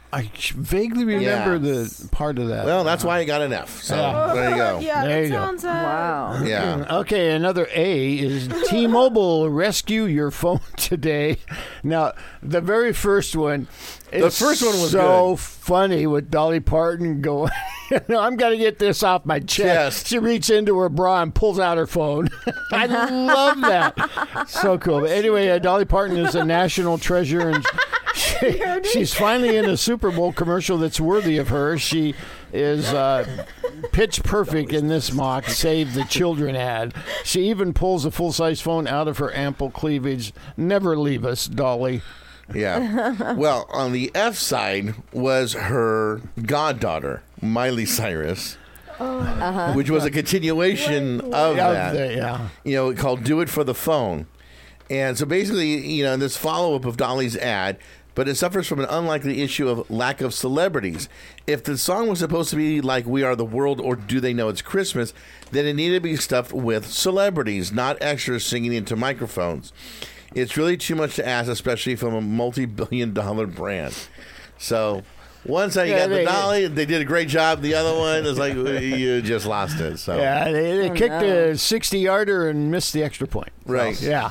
I vaguely remember Yeah. the part of that. Well, that's why I got an F. So Yeah. there you go. Yeah, There that you go. sounds. Uh, Wow. Yeah. Okay, another A is T-Mobile rescue your phone today. Now, the very first one, The is first one was so good. funny with Dolly Parton going, no, I'm going to get this off my chest. Yes. She reaches into her bra and pulls out her phone. I love that. So cool. But anyway, uh, Dolly Parton is a national treasure, and she, she's finally in a Super Bowl commercial that's worthy of her. She is uh, pitch perfect in this mock Save the Children ad. She even pulls a full-size phone out of her ample cleavage. Never leave us, Dolly. Yeah. Well, on the F side was her goddaughter, Miley Cyrus, Uh-huh. which was a continuation of Yeah, that. the- yeah. You know, called "Do It for the Phone," and so basically, you know, this follow-up of Dolly's ad, but it suffers from an unlikely issue of lack of celebrities. If the song was supposed to be like "We Are the World" or "Do They Know It's Christmas," then it needed to be stuffed with celebrities, not extras singing into microphones. It's really too much to ask, especially from a multi-billion dollar brand. So one side you Yeah, got the they- Dolly, they did a great job. The other one is like, you just lost it. So Yeah, they, they Oh, kicked no. a sixty-yarder and missed the extra point. Right. So, yeah.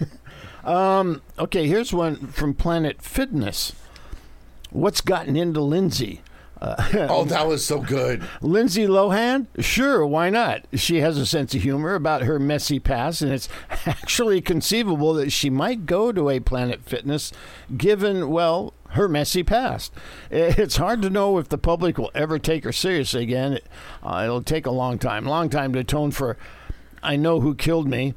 um, okay, here's one from Planet Fitness. What's gotten into Lindsay? Oh, that was so good. Lindsay Lohan? Sure, why not? She has a sense of humor about her messy past, and it's actually conceivable that she might go to a Planet Fitness given, well, her messy past. It's hard to know if the public will ever take her seriously again. Uh, it'll take a long time, long time to atone for I Know Who Killed Me.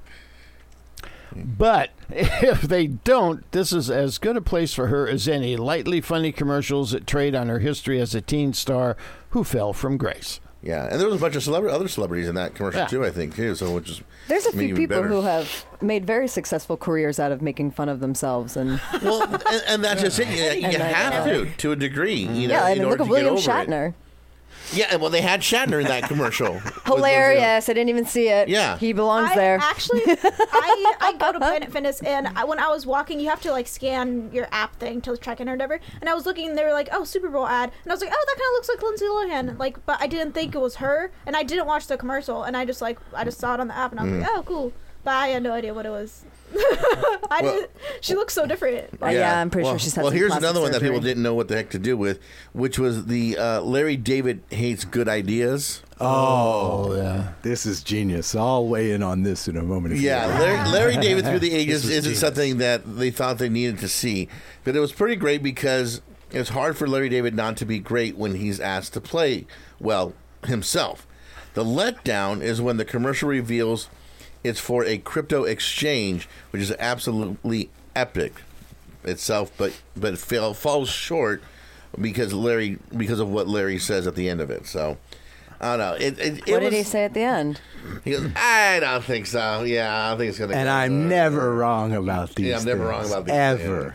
But if they don't, this is as good a place for her as any. Lightly funny commercials that trade on her history as a teen star who fell from grace. Yeah, and there was a bunch of celebra- other celebrities in that commercial Yeah. too, I think, too. So which is There's a made few even people better. who have made very successful careers out of making fun of themselves, and well, and, and that's just it. You, you And I- have to, to a degree. You know, yeah, I in mean, order look at to William get over it. Shatner. Yeah, well, they had Shatner in that commercial. With those, you know- Hilarious! I didn't even see it. Yeah. he belongs I there. actually, I, I go to Planet Fitness, and I, when I was walking, you have to like scan your app thing to check in or whatever. And I was looking, and they were like, "Oh, Super Bowl ad," and I was like, "Oh, that kind of looks like Lindsay Lohan." Like, but I didn't think it was her, and I didn't watch the commercial, and I just like, I just saw it on the app, and I was Mm. like, "Oh, cool," but I had no idea what it was. I Well- didn't. She looks so different. Uh, yeah, I'm pretty well, sure she's had Well, some here's plastic another one that people surgery. didn't know what the heck to do with, which was the uh, Larry David Hates Good Ideas. Oh, yeah. This is genius. I'll weigh in on this in a moment. if you Yeah, like. Larry, Larry David through the ages was isn't genius. something that they thought they needed to see, but it was pretty great because it's hard for Larry David not to be great when he's asked to play well himself. The letdown is when the commercial reveals it's for a crypto exchange, which is absolutely epic itself, but but it fail, falls short because Larry because of what Larry says at the end of it. So I don't know. It, it, it What did was- he say at the end? He goes, I don't think so. Yeah, I don't think it's gonna. And go I'm through." never wrong about these. Yeah, I'm never wrong things, about these ever.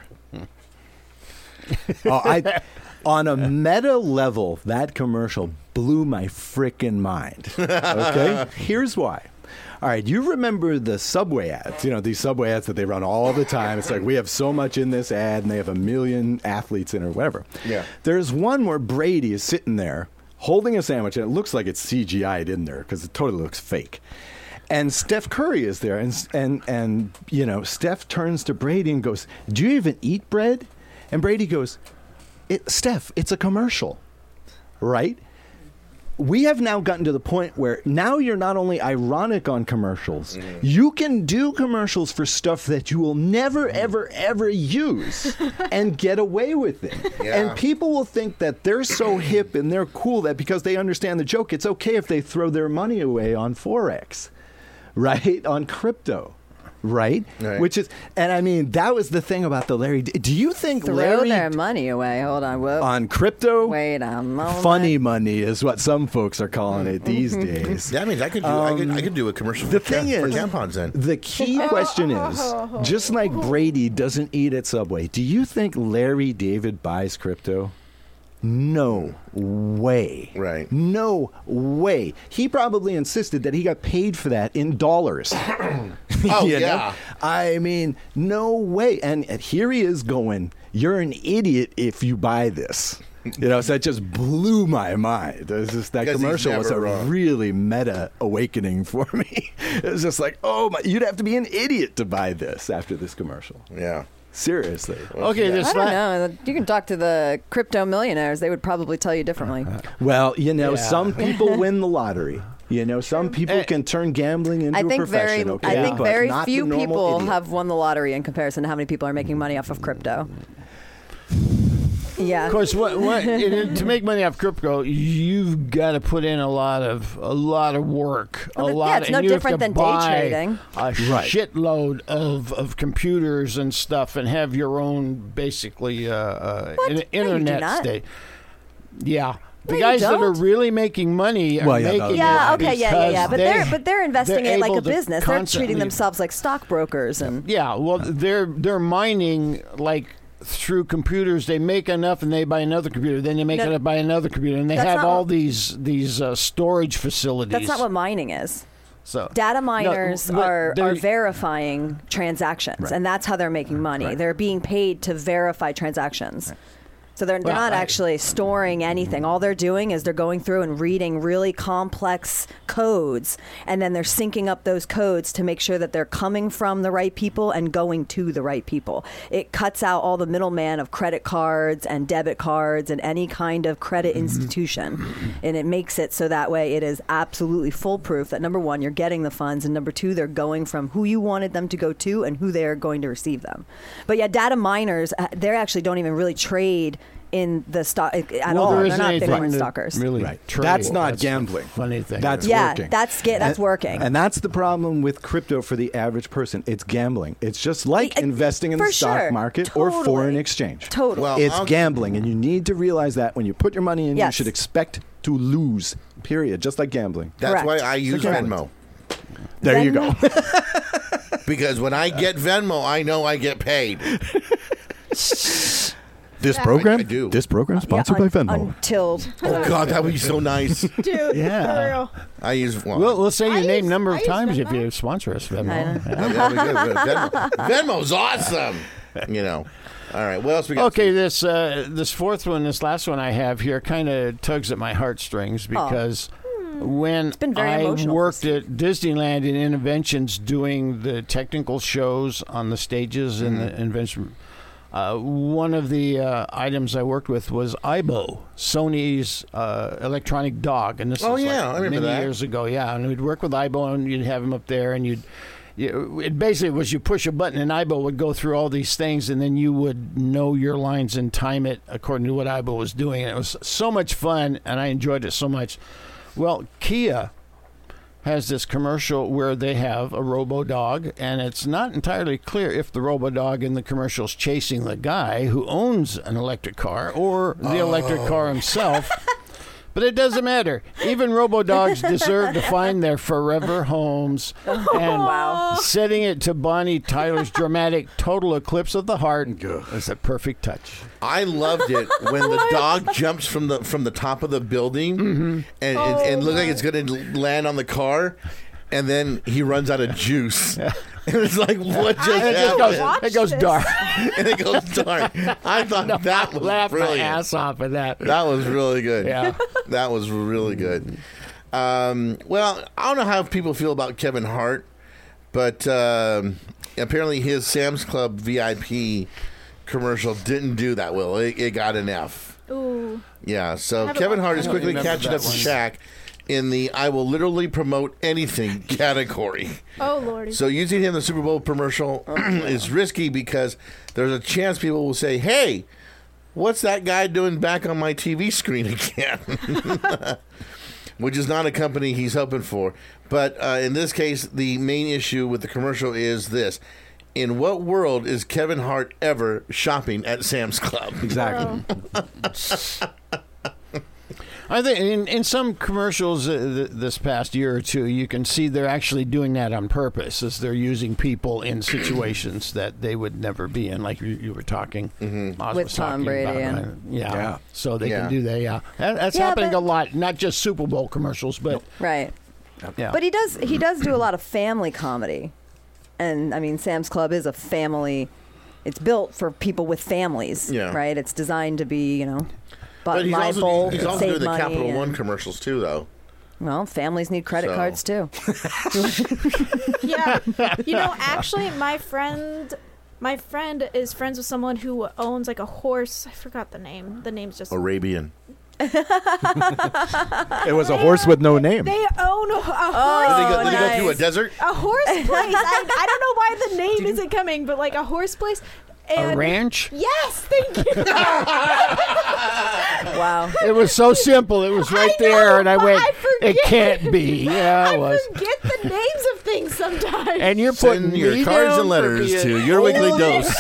oh, I, on a meta level, that commercial blew my frickin' mind. Okay, here's why. All right, you remember the Subway ads? You know, these Subway ads that they run all the time. It's like, we have so much in this ad, and they have a million athletes in it or whatever. Yeah. There's one where Brady is sitting there holding a sandwich, and it looks like it's C G I'd in there because it totally looks fake. And Steph Curry is there, and and and you know, Steph turns to Brady and goes, "Do you even eat bread?" And Brady goes, it, "Steph, it's a commercial, right?" We have now gotten to the point where now you're not only ironic on commercials, Mm. you can do commercials for stuff that you will never, ever, ever use and get away with it. Yeah. And people will think that they're so hip and they're cool that because they understand the joke, it's okay if they throw their money away on Forex, right? On crypto. Right? Right. Which is, and I mean, that was the thing about the Larry. Do you think Throw Larry their money away. Hold on. Whoop. on crypto? Wait a moment. Funny money is what some folks are calling it these days. That means I could do I could I could do a commercial The for, tam- thing for is, tampons then. the key question is, just like Brady doesn't eat at Subway, do you think Larry David buys crypto? No way. Right. No way. He probably insisted that he got paid for that in dollars. Oh, You know? yeah. I mean, no way. And, and here he is going, "You're an idiot if you buy this." You know, so that just blew my mind. It was just that Because he's commercial was a never wrong. really meta awakening for me. It was just like, oh my, you'd have to be an idiot to buy this after this commercial. Yeah. Seriously. Okay, this I don't la- know. You can talk to the crypto millionaires. They would probably tell you differently. Well, you know, Yeah. some people win the lottery. You know, some people Eh, can turn gambling into I a think very, profession. Okay, I think but very not few the normal people idiot. have won the lottery in comparison to how many people are making money off of crypto. Yeah. Of course, what, what in, to make money off crypto, you've got to put in a lot of a lot of work, Well, a but- lot. yeah, it's and no you have different to than day buy trading. A Right. shitload of, of computers and stuff, and have your own basically uh, uh, What? in- No, you do internet not. state. Yeah. The No, you guys that are don't. really making money are Well, yeah, making those- Yeah, it okay, yeah, yeah, yeah. because But they- they're but they're investing they're it like able a to business. They're treating constantly- themselves like stockbrokers and Yeah, well, they're they're mining like through computers. They make enough, and they buy another computer. Then they make No, enough, buy another computer, and they that's have not all what- these these uh, storage facilities. that's not what mining is. So Data miners No, but are, they're- are verifying transactions, and that's how they're making money. They're being paid to verify transactions. So they're, they're Well, not I- actually storing anything. All they're doing is they're going through and reading really complex codes, and then they're syncing up those codes to make sure that they're coming from the right people and going to the right people. It cuts out all the middleman of credit cards and debit cards and any kind of credit institution, and it makes it so that way it is absolutely foolproof that number one, you're getting the funds, and number two, they're going from who you wanted them to go to and who they are going to receive them. But yeah, data miners, uh, they actually don't even really trade in the stock at Well, all. there They're isn't not anything Bitcoin to stalkers. Really, Right. trade. That's not That's the gambling. Funny thing. That's Yeah, working. that's ga- that's And- working. And that's the problem with crypto for the average person. It's gambling. It's just like Uh, investing in for the stock sure. market or Totally. foreign exchange. Totally. Well, It's I'll- gambling, and you need to realize that when you put your money in, you Yes. should expect to lose. Period. Just like gambling. That's Correct. why I use Correct. Venmo. There you go. Because when I get Venmo, I know I get paid. This I- program, I do. this program Yeah, sponsored un- by Venmo. Until Oh, God, that would be so nice. Dude, Yeah. for real. I use well, Well, we'll say your I name use- number I of use times if Venmo. you sponsor us, Venmo. I know. Yeah. that'd be good. Venmo. Venmo's awesome. You know. All right. What else we got? Okay, this uh, this fourth one, this last one I have here, kind of tugs at my heartstrings because when been very I emotional worked this at Disneyland in Interventions doing the technical shows on the stages in the invention, uh, one of the uh, items I worked with was Aibo, Sony's uh, electronic dog, and this Oh, was yeah, I like remember many that. years ago. Yeah, and we'd work with Aibo, and you'd have him up there, and you'd. You, it basically was you push a button and Aibo would go through all these things and then you would know your lines and time it according to what Aibo was doing. And it was so much fun and I enjoyed it so much. Well, Kia has this commercial where they have a robo-dog, and it's not entirely clear if the robo-dog in the commercial is chasing the guy who owns an electric car or the electric car himself. But it doesn't matter. Even robo-dogs deserve to find their forever homes. And Wow. setting it to Bonnie Tyler's dramatic Total Eclipse of the Heart is a perfect touch. I loved it when the dog jumps from the from the top of the building and, and, and look like it's going to land on the car, and then he runs out of juice. And it's like, what just And it just happened? goes, it goes this. dark. and it goes dark. I thought that was Laugh my brilliant. ass off at that. That was really good. Yeah. That was really good. Um, well, I don't know how people feel about Kevin Hart, but um, apparently his Sam's Club V I P commercial didn't do that well. It, it got an F. Ooh. Yeah, so haven't Kevin watched Hart it. is I don't quickly remember catching that up to one. Shaq in the I will literally promote anything category. Oh, Lordy. So using him in the Super Bowl commercial is risky because there's a chance people will say, hey, what's that guy doing back on my T V screen again? Which is not a company he's hoping for. But uh, in this case, the main issue with the commercial is this. In what world is Kevin Hart ever shopping at Sam's Club? Exactly. I think in, in some commercials uh, th- this past year or two, you can see they're actually doing that on purpose, as they're using people in situations that they would never be in, like you, you were talking. Mm-hmm. Oz With was Tom talking Brady about, and- uh, yeah. Yeah. So they Yeah. can do that. Yeah, that, that's Yeah, happening but- a lot, not just Super Bowl commercials, but Right. yeah. But he does he does do a lot of family comedy. And I mean Sam's Club is a family, it's built for people with families, Yeah. right? It's designed to be, you know. bought But he's my also, bowl, he's also saved doing the money. Capital and- One commercials too, though. Well, families need credit So- cards too. Yeah. You know, actually, my friend, my friend is friends with someone who owns like a horse. I forgot the name. The name's just. Arabian. It was a horse with no name. They own a, a Oh, horse. Did they go, did they go place. through a desert? A horse place. I, I don't know why the name isn't coming, but like a horse place. And A ranch? Yes, thank you. Wow. It was so simple. It was right I know, there, and I but went, I it forget. can't be. Yeah, it I was. forget the names of things sometimes. And you're putting Send your me cards down and letters for being to your weekly old. dose.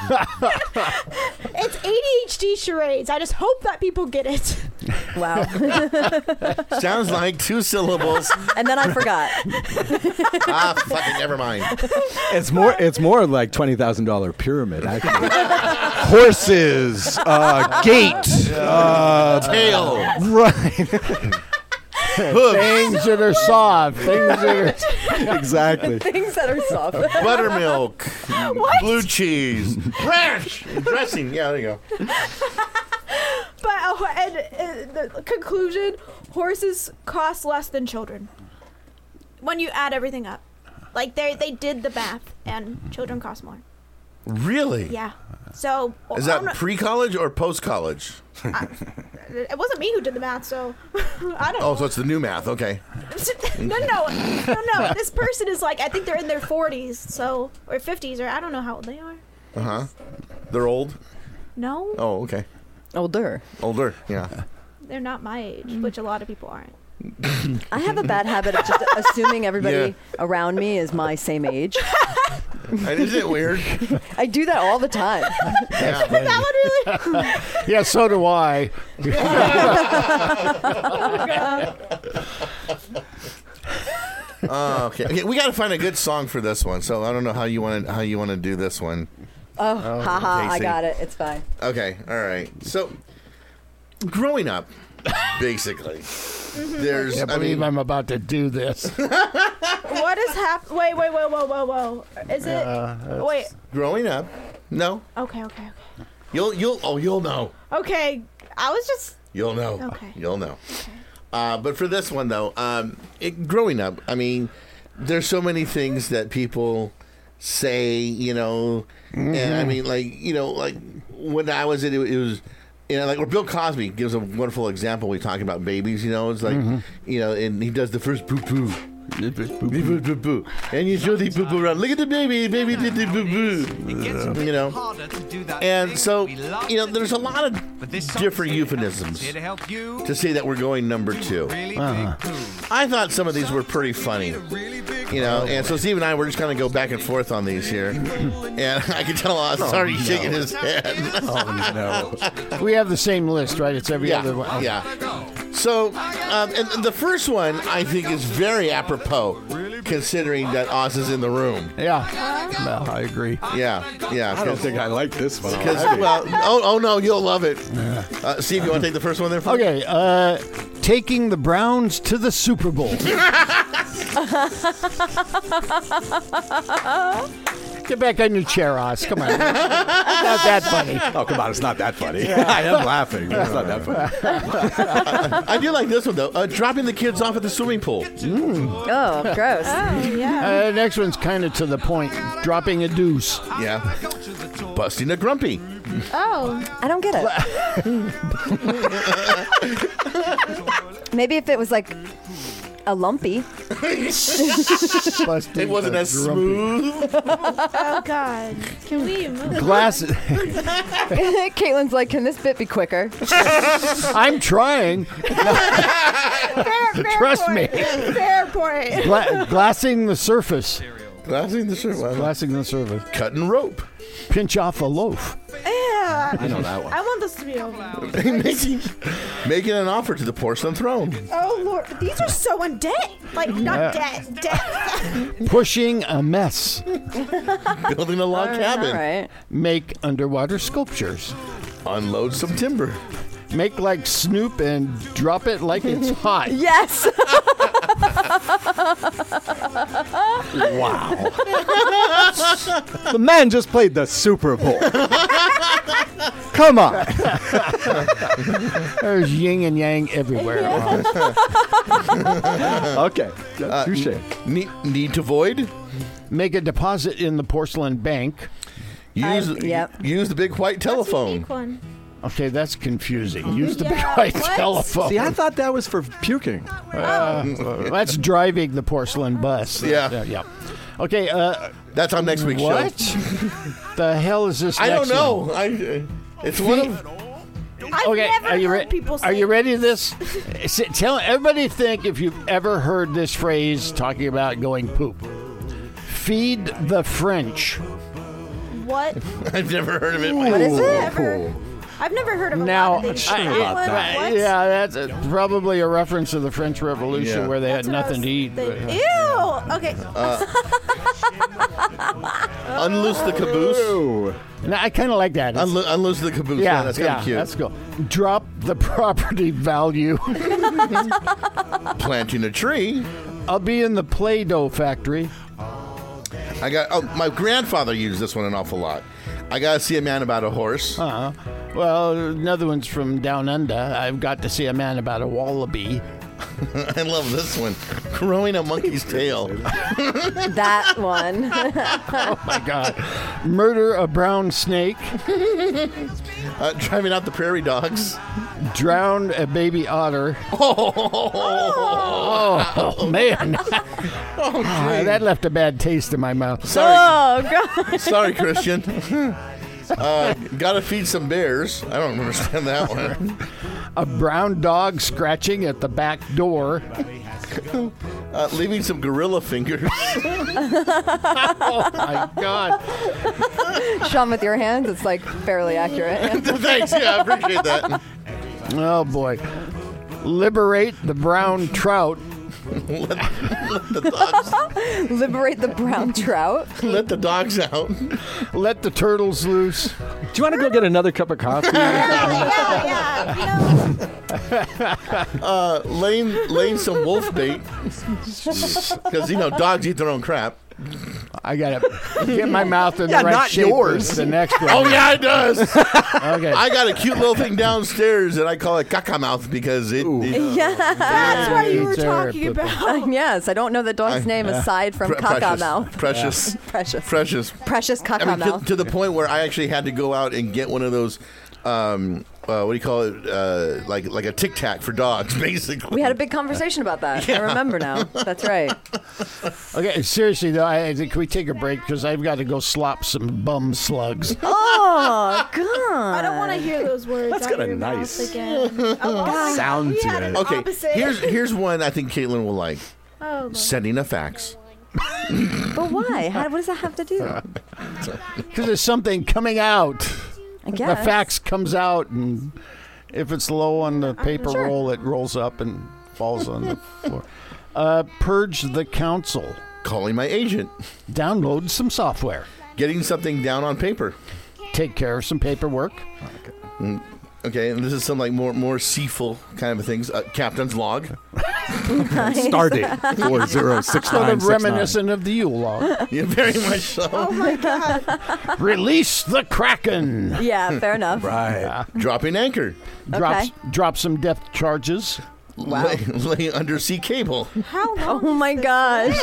It's A D H D charades. I just hope that people get it. Wow. Sounds like two syllables. And then I forgot. Ah, fucking never mind. It's more. It's more like twenty thousand dollar pyramid. Actually, horses, uh, gate, uh, Tail. right? Things that are soft. Things that are. Exactly. Things that are soft. Buttermilk. Blue cheese. Ranch. Dressing. Yeah, there you go. But oh, and, and the conclusion: horses cost less than children. When you add everything up, like they they did the math, and children cost more. Really? Yeah. So Is I that don't know- pre-college or post-college? it wasn't me who did the math, so I don't. Oh, so it's the new math. Okay. no, no, no, no, no. This person is like, I think they're in their forties, so or fifties, or I don't know how old they are. Uh huh. They're old. No, Oh, okay. Older. Older. Yeah. they're not my age, which a lot of people aren't. I have a bad habit of just assuming everybody Yeah. around me is my same age. And isn't it weird? I do that all the time. Yeah. That one really. Yeah, so do I. Oh, okay. Okay. We got to find a good song for this one. So I don't know how you want to how you want to do this one. Oh, haha, I Casey. got it. It's fine. Okay. All right. So growing up, basically, there's. Can't I believe mean, I'm about to do this. What is hap? Wait, wait, wait, whoa, whoa, whoa. Is it? Wait. growing up. No. Okay, okay, okay. You'll you'll oh you'll know. Okay, I was just. You'll know. Okay. You'll know. Uh, but for this one, though, um, it, growing up, I mean, there's so many things that people say, you know, and I mean, like, you know, like when I was in it, it was, you know, like where Bill Cosby gives a wonderful example. We talking about babies, you know, it's like, you know, and he does the first poo poo. Poo, poo, poo. And you show the poo poo around. Look at the baby, baby did the poo poo. You know, and so you know, there's a lot of different euphemisms to say that we're going number two. I thought some of these were pretty funny, you know, and so Steve and I were just kind of go back and forth on these here, and I can tell Oz already shaking his head. Oh no. We have the same list, right? It's every other one. Yeah, yeah. So, um, and, and the first one I think is very apropos, considering that Oz is in the room. Yeah. Well, I agree. Yeah, yeah. I don't think I like this one. Because well, oh, oh no, you'll love it. Uh, Steve, you want to take the first one there? For Okay, uh, taking the Browns to the Super Bowl. Get back on your chair, Oz. Come on. It's not that funny. Oh, come on, it's not that funny. I am laughing, but it's not that funny. I do like this one though. Uh, dropping the kids off at the swimming pool. Oh, gross. Oh yeah. Uh, next one's kind of to the point. Dropping a deuce. Yeah. Busting a grumpy. Oh. I don't get it. Maybe if it was like a lumpy. Busting It wasn't a as grumpy. smooth. Oh God. Can we move? Glass. Caitlin's like, can this bit be quicker? I'm trying. Fair, fair Trust point. me. Fair point. Gla- glassing the surface. Glassing the shirt. Wow. Glassing the surface. Cutting rope. Pinch off a loaf. Yeah. I know that one. I want this to be over. making, making an offer to the porcelain throne. Oh Lord, these are so in debt. Like not debt, debt. Pushing a mess. Building a log All cabin. right. Make underwater sculptures. Unload some timber. Make like Snoop and drop it like it's hot. Yes. The man just played the Super Bowl. Come on. There's yin and yang everywhere. Okay. Uh, Touche. Need, need to void? Make a deposit in the porcelain bank. Use, I- yep. use the big white What's the telephone. unique one? Okay, that's confusing. Use the Yeah, big white what? telephone. See, I thought that was for puking. Uh, that's driving the porcelain bus. Yeah. yeah. yeah. Okay. Uh, That's on next week's what show. the hell is this? I don't next know. one? I, uh, it's one of. I've Okay, never are you heard ready? people say Are you ready to this? S- Tell everybody think if you've ever heard this phrase talking about going poop. Feed the French. what? I've never heard of it. What is it? Never. I've never heard of a Now, lot of these. I- What? I- What? yeah, that's uh, probably a reference to the French Revolution Yeah. where they That's had what I nothing was to eat. thinking. Ew. Okay. Unloose the caboose. Ooh. Now, I kind of like that. It's- Unlo- unloose the caboose. yeah, Yeah, that's kind yeah, of cute. that's cool. Drop the property value. Planting a tree. I'll be in the Play-Doh factory. I got. Oh, my grandfather used this one an awful lot. I got to see a man about a horse. Uh, well, another one's from Down Under. I've got to see a man about a wallaby. I love this one. Growing a monkey's tail. That one. Oh my God! Murder a brown snake. Uh, driving out the prairie dogs. Drown a baby otter. Oh, man! Ah, that left a bad taste in my mouth. Sorry, Oh, God. sorry, Christian. Uh, gotta feed some bears. I don't understand that one. A brown dog scratching at the back door. Uh, leaving some gorilla fingers. Oh my God! Sean, with your hands, it's like fairly accurate. Thanks. Yeah, I appreciate that. Oh boy! Liberate the brown trout. The dogs, Liberate the brown trout. let the dogs out. Let the turtles loose. Do you want to go get another cup of coffee? Yeah, yeah. You know, Uh, laying, laying some wolf bait. Because, you know, dogs eat their own crap. I gotta get my mouth in Yeah, the right not shape yours. for the next one. Oh, yeah, it does. Okay. I got a cute little thing downstairs that I call it caca mouth because it. it- Yeah. that's what you were It's our talking people. about. Yes, I don't know the dog's name aside from pre- caca precious, mouth. Precious. Precious. Precious. Precious I caca mean, to, mouth. to the point where I actually had to go out and get one of those. Um, uh, what do you call it? Uh, like like a Tic Tac for dogs, basically. We had a big conversation about that. I remember now. That's right. Okay, seriously though, I I think can we take a break because I've got to go slop some bum slugs. Oh, God. I don't want to hear those words. That's out of kinda your mouth nice. again. Oh, oh my God. Sound We to had it. an Okay, opposite. here's here's one I think Caitlin will like. Oh, Lord. Sending a fax. But why? How, what does that have to do? Because there's something coming out. I The guess. fax comes out, and if it's low on the paper Sure. roll, it rolls up and falls on the floor. Uh, purge the council. Calling my agent. Download some software. Getting something down on paper. Take care of some paperwork. Okay, and this is some like more more seaful kind of things. Uh, captain's log. Stardate four zero six Sort nine of six nine. reminiscent of the Yule log. Yeah, very much so. Oh my God. Release the Kraken. Yeah, fair enough. Right. Dropping anchor. Drop, Okay. drop some depth charges. Wow. Lay, lay undersea cable. How long? Oh my gosh.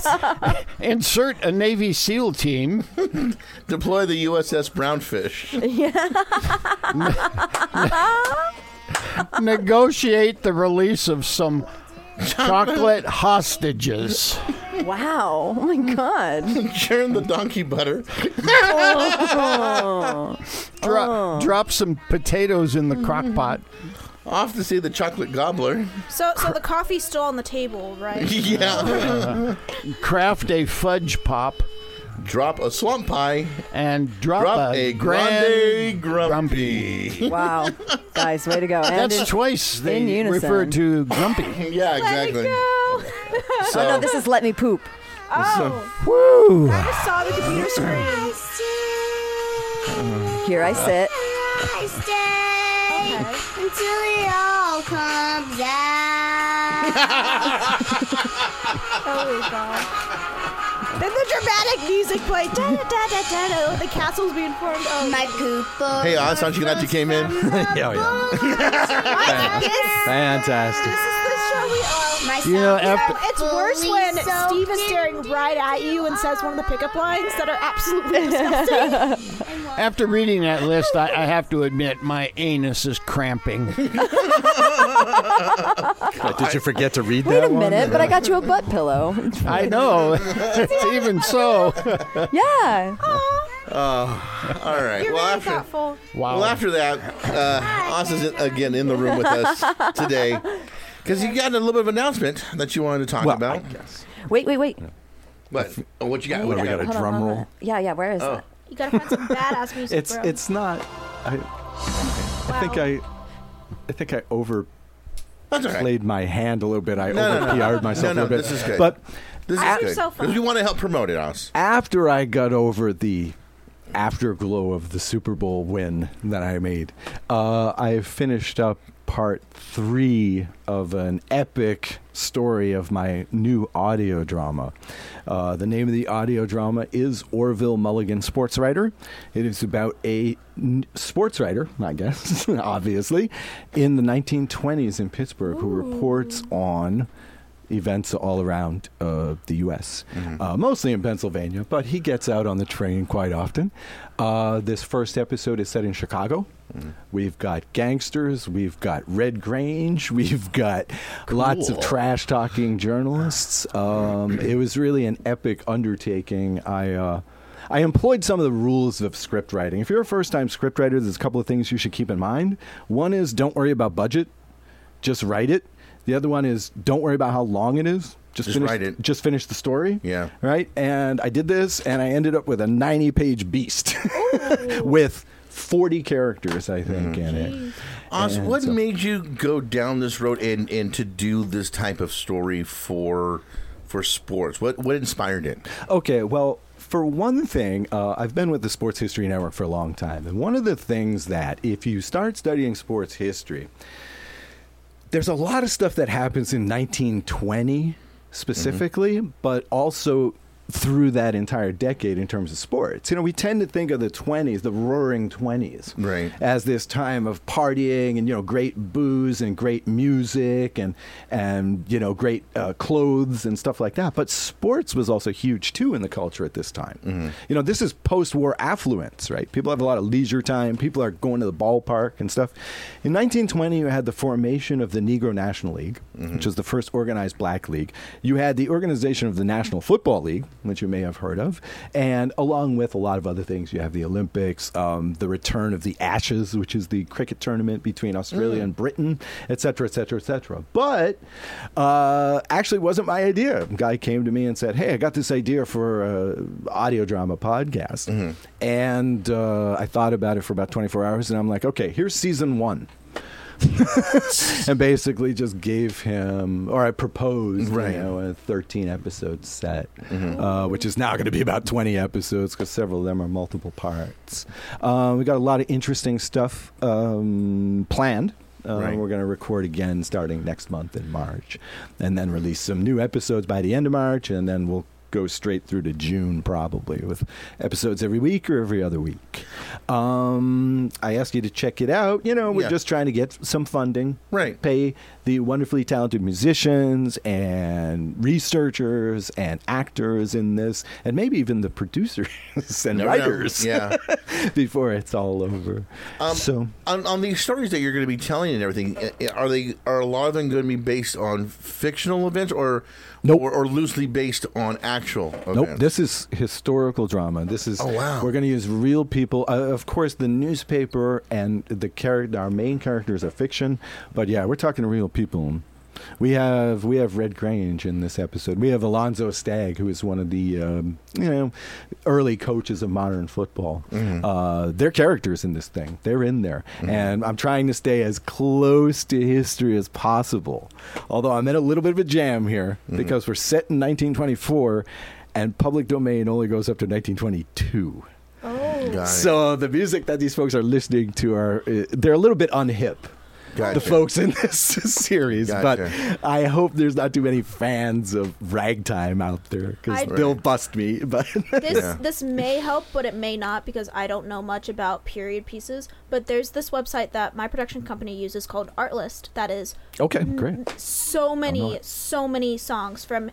Insert a Navy SEAL team. Deploy the U S S Brownfish. Negotiate the release of some chocolate hostages. Wow. Oh my God. Churn the donkey butter. Dro- Drop some potatoes in the crock pot. Off to see the chocolate gobbler. So, so the coffee's still on the table, right? Yeah. Craft a fudge pop. Drop a swamp pie. And drop, Drop a, a grand grande grumpy. Wow. Guys, way to go. And That's in- twice they in unison. refer to grumpy. Yeah, exactly. Go. So, Oh, no, this is Let Me Poop. Oh, Woo! I just saw the computer screen. Here I sit. I stay until it all comes out. Oh God. Then the dramatic music played. Da, da, da, da, da, da. The castle's being formed. Oh. My poop. Hey, Oz, aren't you glad you came in? yeah, yeah. Fantastic. This is the show we are. My You know, son- after- It's worse when So Steve is staring right at you and says one of the pickup lines that are absolutely disgusting. After reading that list, I, I have to admit my anus is cramping. What, did you forget to read Wait that a one? minute, but I got you a butt pillow. I know. Even so. Yeah. Oh, all right. You're well, really after thoughtful. Wow. well after that, uh, Oz is again in the room with us today because you got a little bit of announcement that you wanted to talk Well, about. I guess. Wait, wait, wait. What? Oh, what you got? I What do we you got? A Hold on, drum hold on. roll? Yeah, yeah. Where is Oh. it? You gotta find some badass music, It's bro. it's not. I I think Wow. I I think I overplayed That's all right. my hand a little bit. I No, no, over no. P R'd myself No, no, a little bit. this is good. But This is Have good yourself fun. because we want to help promote it, Oz. after I got over the afterglow of the Super Bowl win that I made, uh, I finished up part three of an epic story of my new audio drama. Uh, the name of the audio drama is Orville Mulligan Sports Writer. It is about a n- sports writer, I guess, obviously, in the nineteen twenties in Pittsburgh who reports on events all around uh, the U S, uh, mostly in Pennsylvania, but he gets out on the train quite often. Uh, this first episode is set in Chicago. We've got gangsters, we've got Red Grange, we've got lots of Cool. trash-talking journalists. Um, it was really an epic undertaking. I... Uh, I employed some of the rules of script writing. If you're a first-time script writer, there's a couple of things you should keep in mind. One is don't worry about budget. Just write it. The other one is don't worry about how long it is. Just, Just finish, write it. Just finish the story. Yeah. Right? And I did this, and I ended up with a ninety-page beast with forty characters, I think, in it. Oz, And what so- made you go down this road and, and to do this type of story for for sports? What what inspired it? Okay, well, for one thing, uh, I've been with the Sports History Network for a long time. And one of the things that, if you start studying sports history, there's a lot of stuff that happens in nineteen twenty specifically, mm-hmm. but also through that entire decade in terms of sports. You know, we tend to think of the twenties, the roaring twenties, Right. as this time of partying and, you know, great booze and great music and, and you know, great uh, clothes and stuff like that. But sports was also huge, too, in the culture at this time. Mm-hmm. You know, this is post-war affluence, right? People have a lot of leisure time. People are going to the ballpark and stuff. In nineteen twenty, you had the formation of the Negro National League, Mm-hmm. which was the first organized black league. You had the organization of the National Football League, which you may have heard of. And along with a lot of other things, you have the Olympics, um, the return of the Ashes, which is the cricket tournament between Australia Mm. and Britain, et cetera, et cetera, et cetera. But uh, actually, it wasn't my idea. A guy came to me and said, hey, I got this idea for an audio drama podcast. Mm-hmm. And uh, I thought about it for about twenty-four hours, and I'm like, okay, here's season one. And basically just gave him, or I proposed, Right. you know, a thirteen episode set, uh, which is now going to be about twenty episodes because several of them are multiple parts. Uh, we got a lot of interesting stuff um, planned. Uh, Right. We're going to record again starting next month in March, and then release some new episodes by the end of March, and then we'll go straight through to June probably with episodes every week or every other week. Um, I asked you to check it out. You know, we're Yeah. just trying to get some funding. Right. Pay the wonderfully talented musicians and researchers and actors in this, and maybe even the producers and Never know. writers Yeah. before it's all over. Um, so on, on these stories that you're going to be telling and everything, i- are they are a lot of them going to be based on fictional events or Nope. or, or loosely based on actual events? Nope, this is historical drama. This is. Oh, wow. We're going to use real people. Uh, of course, the newspaper and the character, our main characters are fiction, but yeah, we're talking real people. We have we have Red Grange in this episode. We have Alonzo Stagg, who is one of the um, you know early coaches of modern football. Mm-hmm. Uh, they're characters in this thing. They're in there, and I'm trying to stay as close to history as possible. Although I'm in a little bit of a jam here Mm-hmm. because we're set in nineteen twenty-four, and public domain only goes up to nineteen twenty-two. Oh. Got it. So the music that these folks are listening to are uh, they're a little bit unhip. Gotcha. the folks in this series. Gotcha. But I hope there's not too many fans of ragtime out there because I- they'll bust me. But This Yeah. this may help, but it may not because I don't know much about period pieces. But there's this website that my production company uses called Artlist. That is okay, great. so know many, it. so many songs from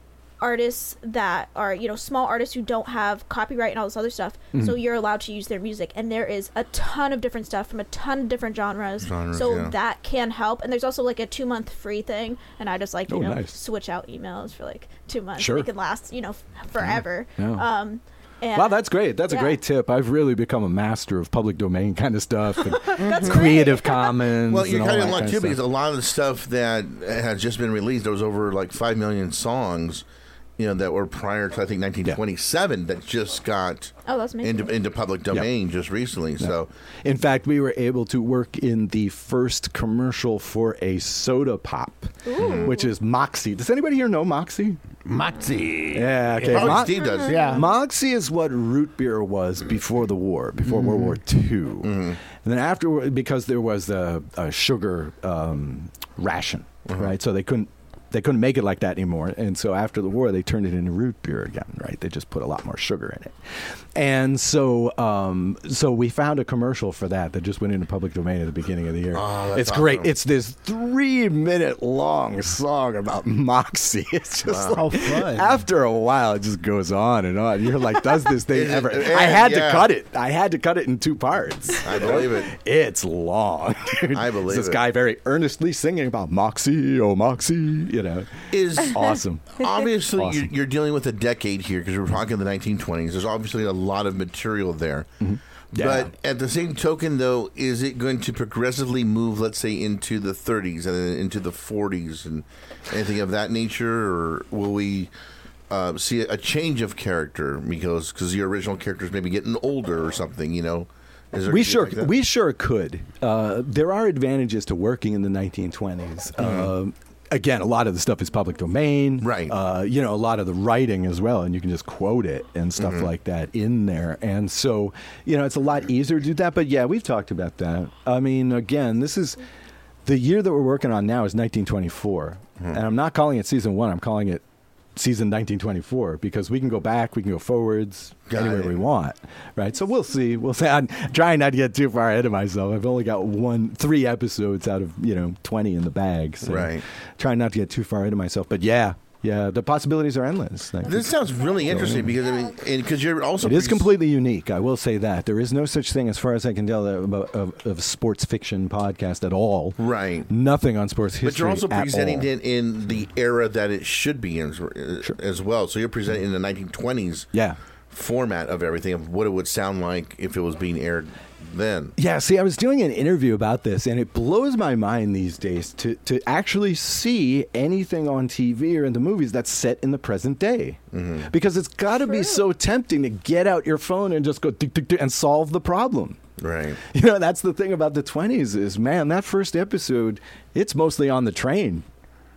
artists that are, you know, small artists who don't have copyright and all this other stuff. Mm-hmm. So you're allowed to use their music. And there is a ton of different stuff from a ton of different genres. Genres, so yeah. that can help. And there's also like a two month free thing. And I just like, you Oh, know, nice. switch out emails for like two months. Sure. They can last, you know, f- forever. Yeah. Um, and Wow, that's great. That's Yeah. a great tip. I've really become a master of public domain kind of stuff. And That's Creative Commons. Well, you're and all kind of that in luck kind too of because stuff. a lot of the stuff that has just been released, there was over like five million songs, you know, that were prior to I think nineteen twenty-seven that just got Oh, that's amazing. into into public domain just recently. So In fact, we were able to work in the first commercial for a soda pop, which is Moxie. Does anybody here know Moxie? Moxie. Yeah, okay. probably Mo- Steve does. Yeah. Moxie is what root beer was before the war, before World War Two. And then after, because there was a, a sugar um, ration, right? So they couldn't they couldn't make it like that anymore. And so after the war, they turned it into root beer again, right? They just put a lot more sugar in it. And so um, so we found a commercial for that that just went into public domain at the beginning of the year. Oh, that's it's great. awesome. It's this three minute long song about Moxie. It's just Wow. like, How fun. after a while, it just goes on and on. You're like, does this thing Is it- ever? yeah, I had yeah. to cut it. I had to cut it in two parts. I believe it. It's long, dude. I believe This it. guy very earnestly singing about Moxie, oh Moxie, you know. Is Awesome. obviously Awesome. you're, you're dealing with a decade here because we're talking the nineteen twenties. There's obviously a lot of material there. Yeah. But at the same token, though, is it going to progressively move, let's say, into the thirties and then into the forties and anything of that nature, or will we uh, see a change of character because because your original character is maybe getting older or something? You know, is there We anything sure like that? we sure could. Uh, there are advantages to working in the nineteen twenties. Um, again, a lot of the stuff is public domain, Right. Uh, you know, a lot of the writing as well, and you can just quote it and stuff like that in there. And so, you know, it's a lot easier to do that. But yeah, we've talked about that. I mean, again, this is the year that we're working on now is nineteen twenty-four, and I'm not calling it season one. I'm calling it season nineteen twenty-four because we can go back, we can go forwards, Got anywhere it. we want, right? So we'll see. We'll see. I'm trying not to get too far ahead of myself. I've only got one, three episodes out of you know twenty in the bag, so Right. trying not to get too far ahead of myself. But yeah, yeah, the possibilities are endless. Like, This sounds really interesting because I mean, because you're also it is pres- completely unique. I will say that there is no such thing, as far as I can tell, of, of, of sports fiction podcast at all. right. Nothing on sports history. But you're also at presenting all. it in the era that it should be in uh, as well. So you're presenting in the nineteen twenties Yeah. format of everything of what it would sound like if it was being aired then. Yeah, see, I was doing an interview about this, and it blows my mind these days to, to actually see anything on T V or in the movies that's set in the present day. Mm-hmm. Because it's got to be so tempting to get out your phone and just go tick, tick, tick, and solve the problem. Right. You know, that's the thing about the twenties is, man, that first episode, it's mostly on the train.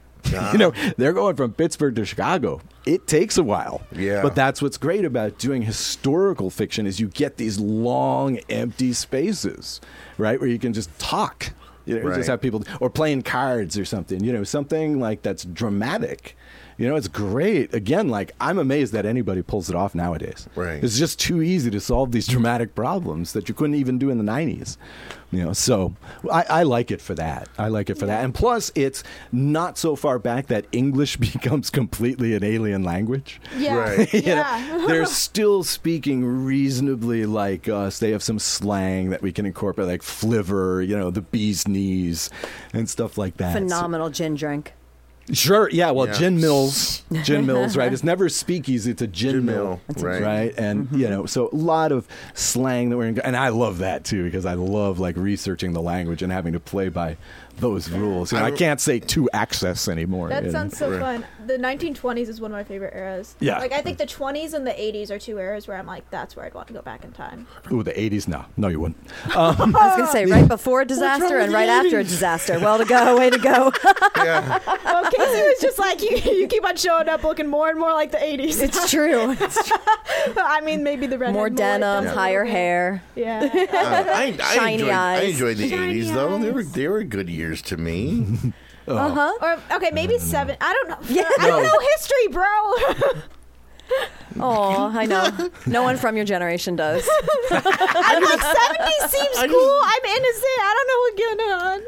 You know, they're going from Pittsburgh to Chicago. It takes a while. Yeah. But that's what's great about doing historical fiction is you get these long, empty spaces, right, where you can just talk. You know, you Right. just have people, or playing cards or something, you know, something like that's dramatic. You know, it's great. Again, like, I'm amazed that anybody pulls it off nowadays. Right. It's just too easy to solve these dramatic problems that you couldn't even do in the nineties. You know, so I, I like it for that. I like it for that. And plus, it's not so far back that English becomes completely an alien language. Yeah. Right. You know, Yeah. they're still speaking reasonably like us. They have some slang that we can incorporate, like flivver, you know, the bee's knees and stuff like that. So- Phenomenal gin drink. Sure, yeah. Well, Yeah. gin mills, gin mills, right? It's never speakeasy; it's a gin, Gin mill, mill, right. And you know, so a lot of slang that we're in, and I love that too because I love like researching the language and having to play by those rules. You know, I can't say to access anymore. That you know. sounds so Right. fun. The nineteen twenties is one of my favorite eras. Yeah. Like, I think the twenties and the eighties are two eras where I'm like, that's where I'd want to go back in time. Ooh, the eighties? No. No, you wouldn't. I was going to say right before a disaster and right after a disaster. Well to go, way to go. Yeah. Well, Casey was just like, you, you keep on showing up looking more and more like the eighties. It's true. It's true. I mean, maybe the red More denim, higher hair. Yeah. Uh, I, I, Shiny enjoyed, I eyes. enjoyed the Shiny eighties, though. They were, eyes. they were good years to me. Uh huh. Or, okay, maybe seven. I don't know. Yeah. I don't know history, bro. Oh, I know. No one from your generation does. I'm like, seventies seems cool. I'm innocent. I don't know what's going on.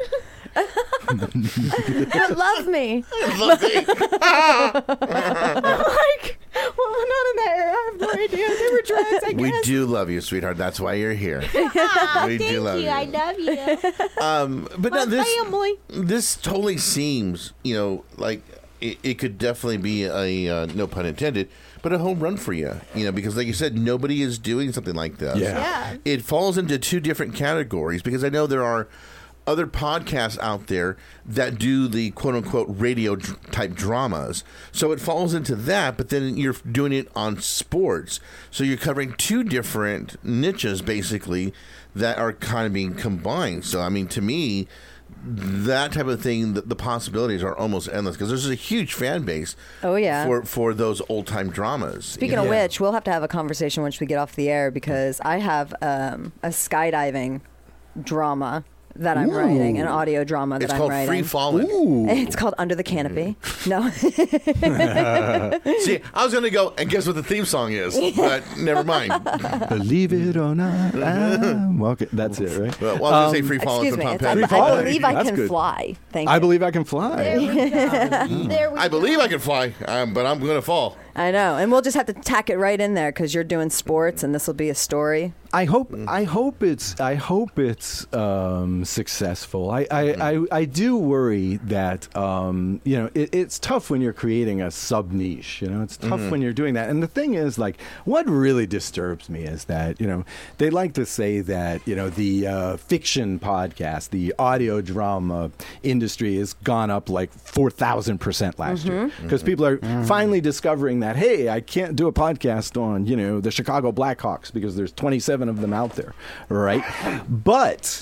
But love me. Like, well, we're not in that era. I have no idea. They were drugs, I We guess. do love you, sweetheart. That's why you're here. Aw, we do thank love you. you. I love you. Um, but My no, this family. this totally seems, you know, like it, it could definitely be a uh, no pun intended, but a home run for you, you know, because like you said, nobody is doing something like this. Yeah. Yeah. It falls into two different categories because I know there are other podcasts out there that do the quote unquote radio dr- type dramas. So it falls into that, but then you're doing it on sports. So you're covering two different niches basically that are kind of being combined. So, I mean, to me, that type of thing, the, the possibilities are almost endless because there's a huge fan base. Oh, yeah. for for those old time dramas. Speaking you of know? which, we'll have to have a conversation once we get off the air because I have um, a skydiving drama that I'm Ooh. writing, an audio drama that It's I'm called writing. Free Falling. It's called Under the Canopy. No. See, I was going to go and guess what the theme song is, but never mind. Believe it or not, I'm walking. That's it, right? Well, well I was going to Um, say Free Falling Excuse from me. Tom It's, I, Petty. Free I Falling. believe I That's can good. fly. Thank I you. believe I can fly. There we go. There we I go. believe I can fly, um, but I'm going to fall. I know. And we'll just have to tack it right in there because you're doing sports and this will be a story. I hope I hope it's I hope it's um, successful. I, I, I, I do worry that um, you know it, it's tough when you're creating a sub niche. You know, it's tough when you're doing that. And the thing is, like, what really disturbs me is that you know they like to say that you know the uh, fiction podcast, the audio drama industry has gone up like four thousand percent last year because people are finally discovering that hey, I can't do a podcast on you know the Chicago Blackhawks because there's twenty-seven of them out there, right? But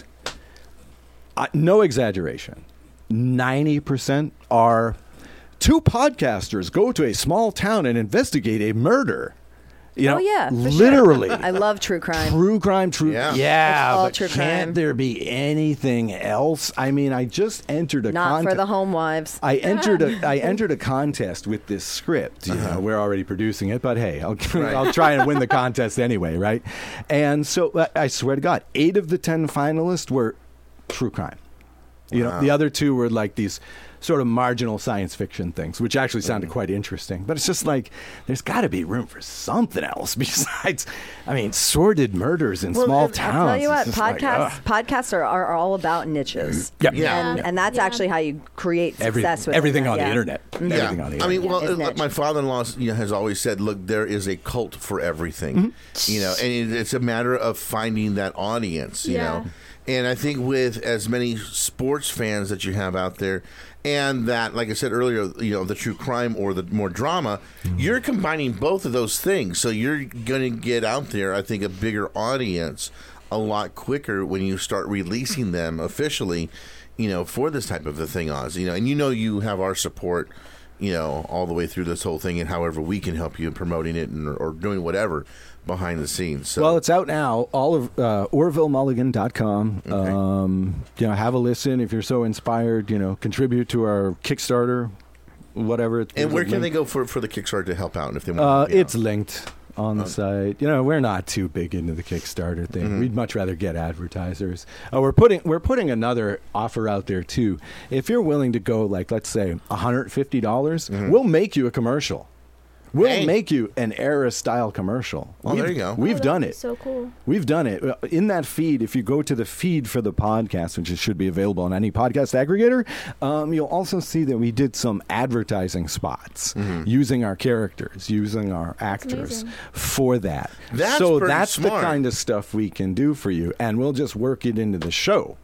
uh, no exaggeration, ninety percent are two podcasters go to a small town and investigate a murder. You know, Oh, yeah, for sure. literally. I love true crime. True crime, true. Yeah. Yeah, It's all but true can't crime. there be anything else? I mean, I just entered a Not contest. for the home wives. I entered a I entered a contest with this script. You know, we're already producing it, but hey, I'll I'll try and win the contest anyway, right? And so uh, I swear to God, eight of the ten finalists were true crime. You know, the other two were like these sort of marginal science fiction things, which actually sounded quite interesting. But it's just like there's got to be room for something else besides, I mean, sordid murders in small I'll towns. tell you what, It's just like, podcasts ugh. podcasts are, are all about niches. Yeah. Yeah. And, and that's actually how you create Every- success with everything it. on the Yeah. internet. Everything on the internet. I mean, well, His uh, niche. my father-in-law you know, has always said, "Look, there is a cult for everything." You know, and it- it's a matter of finding that audience. You Yeah. know, and I think with as many sports fans that you have out there, and that, like I said earlier, you know, the true crime or the more drama, you're combining both of those things. So you're going to get out there, I think, a bigger audience a lot quicker when you start releasing them officially. You know, for this type of a thing, Oz. You know, and you know you have our support. You know, all the way through this whole thing, and however we can help you in promoting it and or doing whatever behind the scenes. So, Well, it's out now. All of uh, Orville Mulligan dot com. Um, you know, have a listen if you're so inspired. You know, contribute to our Kickstarter, whatever. and There's where a can they link. go for for the Kickstarter to help out if they want? Uh, you know? it's linked on the site. You know, we're not too big into the Kickstarter thing. Mm-hmm. We'd much rather get advertisers. Uh, we're putting we're putting another offer out there too. If you're willing to go, like let's say one hundred fifty dollars, we'll make you a commercial. We'll Hey. make you an era style commercial. Well, We've- there you go. We've Oh, done that'd be it. So cool. We've done it. In that feed, if you go to the feed for the podcast, which should be available on any podcast aggregator, um, you'll also see that we did some advertising spots Mm-hmm. using our characters, using our actors amazing. for that. That's so pretty that's smart. the kind of stuff we can do for you, and we'll just work it into the show.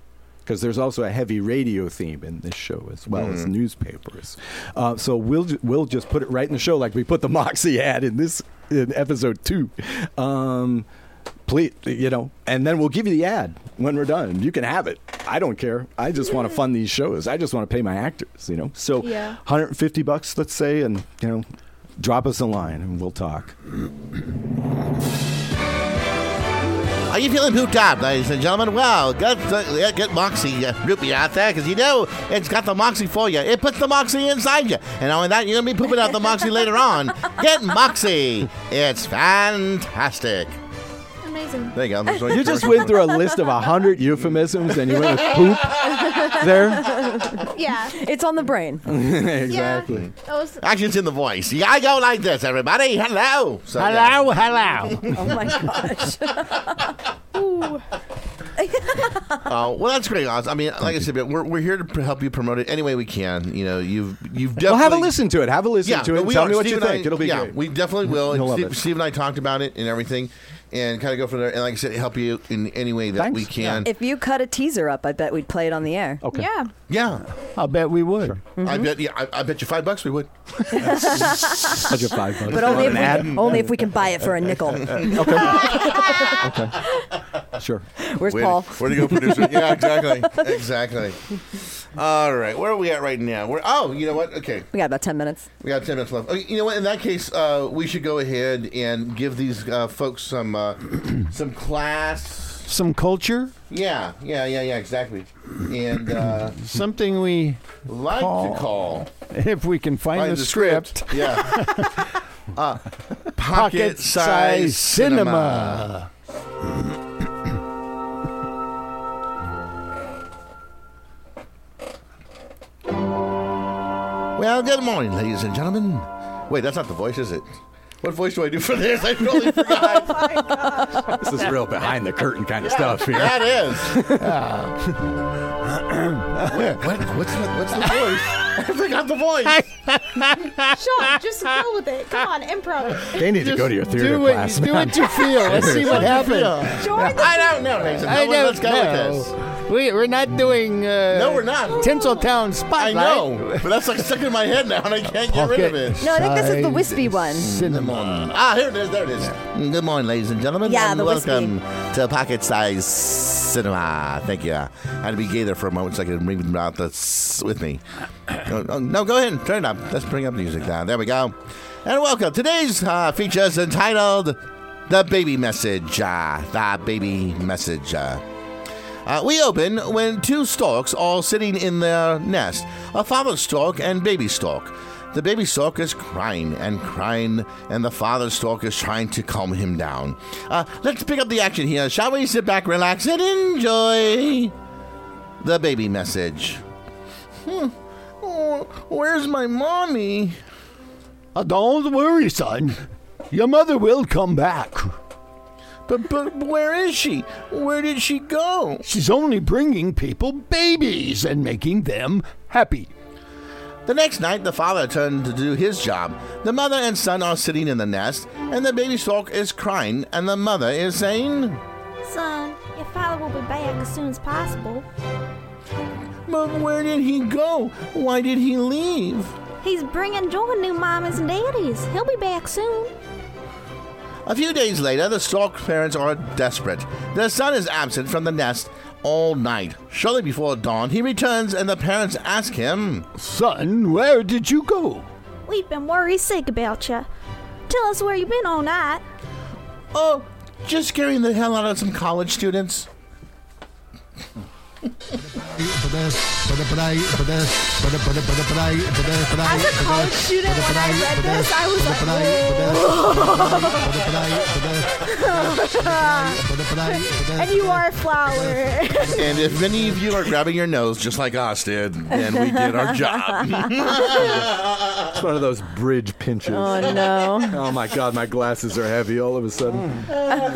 because there's also a heavy radio theme in this show as well Mm-hmm. as newspapers. Uh, so we'll ju- we'll just put it right in the show like we put the Moxie ad in this in episode two. Um, please, you know, and then we'll give you the ad when we're done. You can have it. I don't care. I just want to fund these shows. I just want to pay my actors, you know. So Yeah. one hundred fifty bucks, let's say, and you know, drop us a line and we'll talk. Are you feeling pooped up, ladies and gentlemen? Well, get, uh, get Moxie uh, root beer out there, because you know it's got the Moxie for you. It puts the Moxie inside you. And only that, you're going to be pooping out the Moxie later on. Get Moxie. It's fantastic. Amazing. There you go. There's one- You just went through a list of one hundred euphemisms and you went with poop there? Yeah. It's on the brain. Exactly. Yeah. That was, Actually, it's in the voice. You gotta go like this, everybody. Hello. So, yeah. Hello, hello. Oh my gosh. ooh. Oh, well, that's great, Oz. I mean, like I said, we're, we're here to pr- help you promote it any way we can. You know, you've you've definitely. Well, have a listen to it. Have a listen Yeah, to it. And we tell are. me what Steve you and think. I- It'll be yeah, great. we definitely will. You'll love Steve, it. Steve and I talked about it and everything, and kind of go from there. And like I said, help you in any way that Thanks. we can. If you cut a teaser up, I bet we'd play it on the air. Okay. Yeah. Yeah, I'll bet we would. I bet. Yeah, I, I bet you five bucks we would. Such a five bucks. But only if, An ad? we, only if we can buy it for a nickel. Okay. Sure. Where's Where, Paul? where to go, producer? Yeah, exactly, exactly. All right, where are we at right now? We're oh, you know what? Okay, We got about ten minutes. we got ten minutes left. Okay, you know what? In that case, uh, we should go ahead and give these uh, folks some uh, some class. Some culture, Yeah, yeah, yeah, yeah, exactly. And uh, something we, like Call. to call if we can find, Find the, script, Yeah. uh, pocket pocket size size cinema. Well, good morning, ladies and gentlemen. Wait, that's not the voice, is it? What voice do I do for this? I totally forgot. This is real behind the curtain kind of stuff here. That is. what, what, what's, the, what's the voice? I forgot the voice. Sean, just go with it. Come on, improv. They need to go to your theater Do it, class. do man. what you feel. Let's see what happens. Join the I don't know, ladies and I gentlemen. Let's don't go with this. know. We, we're not doing uh, No, we're not. Tinseltown I Spotlight. know, but that's like stuck in my head now, and I can't get rid of it. No, I think this is the Size wispy one. Cinema. Ah, here it is. There it is. Good morning, ladies and gentlemen. Yeah, and the welcome to Pocket Size Cinema. Thank you. I had to be gay there for a moment so I could read about this with me. No, no, no, go ahead and turn it up. Let's bring up music now. There we go. And welcome. Today's uh, feature is entitled The Baby Message. Uh, the Baby Message. Uh, Uh, we open when two storks are sitting in their nest, a father stork and baby stork. The baby stork is crying and crying, and the father stork is trying to calm him down. Uh, let's pick up the action here, shall we? Sit back, relax, and enjoy the baby message. Hmm. Oh, where's my mommy? Uh, don't worry, son. Your mother will come back. But, but where is she? Where did she go? She's only bringing people babies and making them happy. The next night, the father turned to do his job. The mother and son are sitting in the nest, and the baby stork is crying, and the mother is saying, Son, your father will be back as soon as possible. But where did he go? Why did he leave? He's bringing joy to new mommies and daddies. He'll be back soon. A few days later, the stork parents are desperate. Their son is absent from the nest all night. Shortly before dawn, he returns, and the parents ask him, Son, where did you go? We've been worried sick about you. Tell us where you've been all night. Oh, just scaring the hell out of some college students. As a college student, when I read this, I was like, whoa. And you are a flower. And if many of you are grabbing your nose just like us did, then we did our job. It's one of those bridge pinches. Oh, no. Oh my God, my glasses are heavy all of a sudden.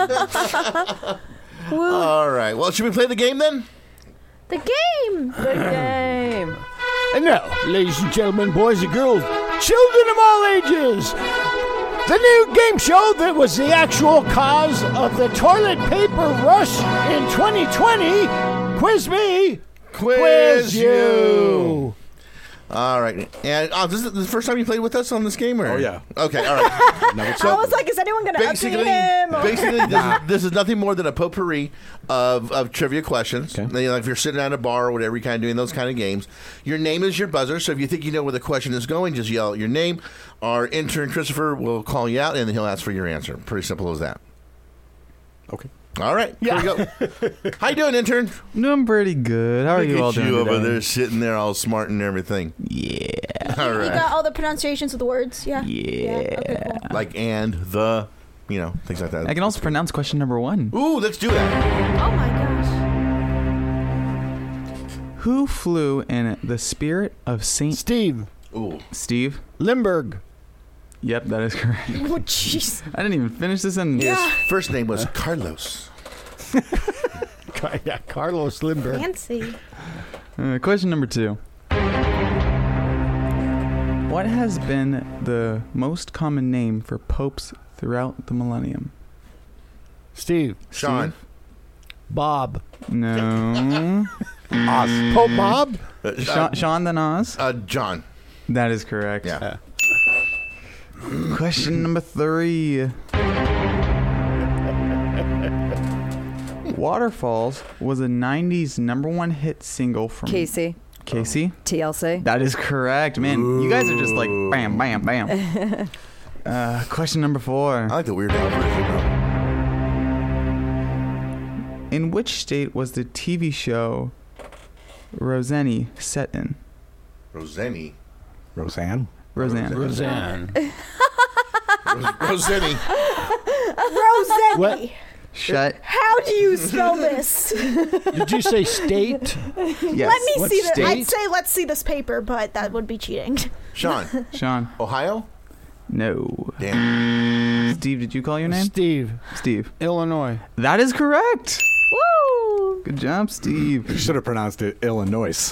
All right. Well, should we play the game then? The game. Good game. And now, ladies and gentlemen, boys and girls, children of all ages, the new game show that was the actual cause of the toilet paper rush in twenty twenty, Quiz Me, Quiz You. All right. And oh, this is the first time you played with us on this game? Or? Oh, yeah. Okay, all right. I was like, is anyone going to basically, update him? Or- basically this, is, this is nothing more than a potpourri of, of trivia questions. Okay. And, you know, if you're sitting at a bar or whatever, you're kind of doing those kind of games. Your name is your buzzer, so if you think you know where the question is going, just yell out your name. Our intern, Christopher, will call you out, and then he'll ask for your answer. Pretty simple as that. Okay. All right, yeah. Here we go. How you doing, intern? Doing pretty good. How are Look you at all doing you over today? there sitting there all smart and everything. Yeah. All You right. got all the pronunciations of the words? Yeah. Yeah. Okay, cool. Like and, the, you know, things like that. I can also pronounce question number one. Ooh, let's do that. Oh my gosh. Who flew in the Spirit of Saint Steve Ooh. Steve? Limburg. Yep, that is correct. Oh, jeez. I didn't even finish this sentence. His first name was Carlos. Yeah, Carlos Limburg. Fancy. Uh, question number two. What has been the most common name for popes throughout the millennium? Steve. Sean. Steve? Bob. No. Oz. Pope Bob? Uh, Sean, Sean the Nas? uh, John. That is correct. Yeah. Question number three. Waterfalls was a nineties number one hit single from Casey. Casey? T L C. That is correct, man. You guys are just like bam, bam, bam. uh, question number four. I like the Weird Al version, In which state was the T V show Roseanne set in? though. Roseanne. Roseanne? Roseanne. Roseanne. Ros- Roseanne. Rosetti. What? Shut. How do you spell this? Did you say state? Yes. Let me What see the. I'd state? say let's see this paper, but that would be cheating. Sean. Sean. Ohio? No. Damn. Steve, did you call your name? Steve. Steve. Illinois. That is correct. Woo! Good job, Steve. You should have pronounced it Illinois.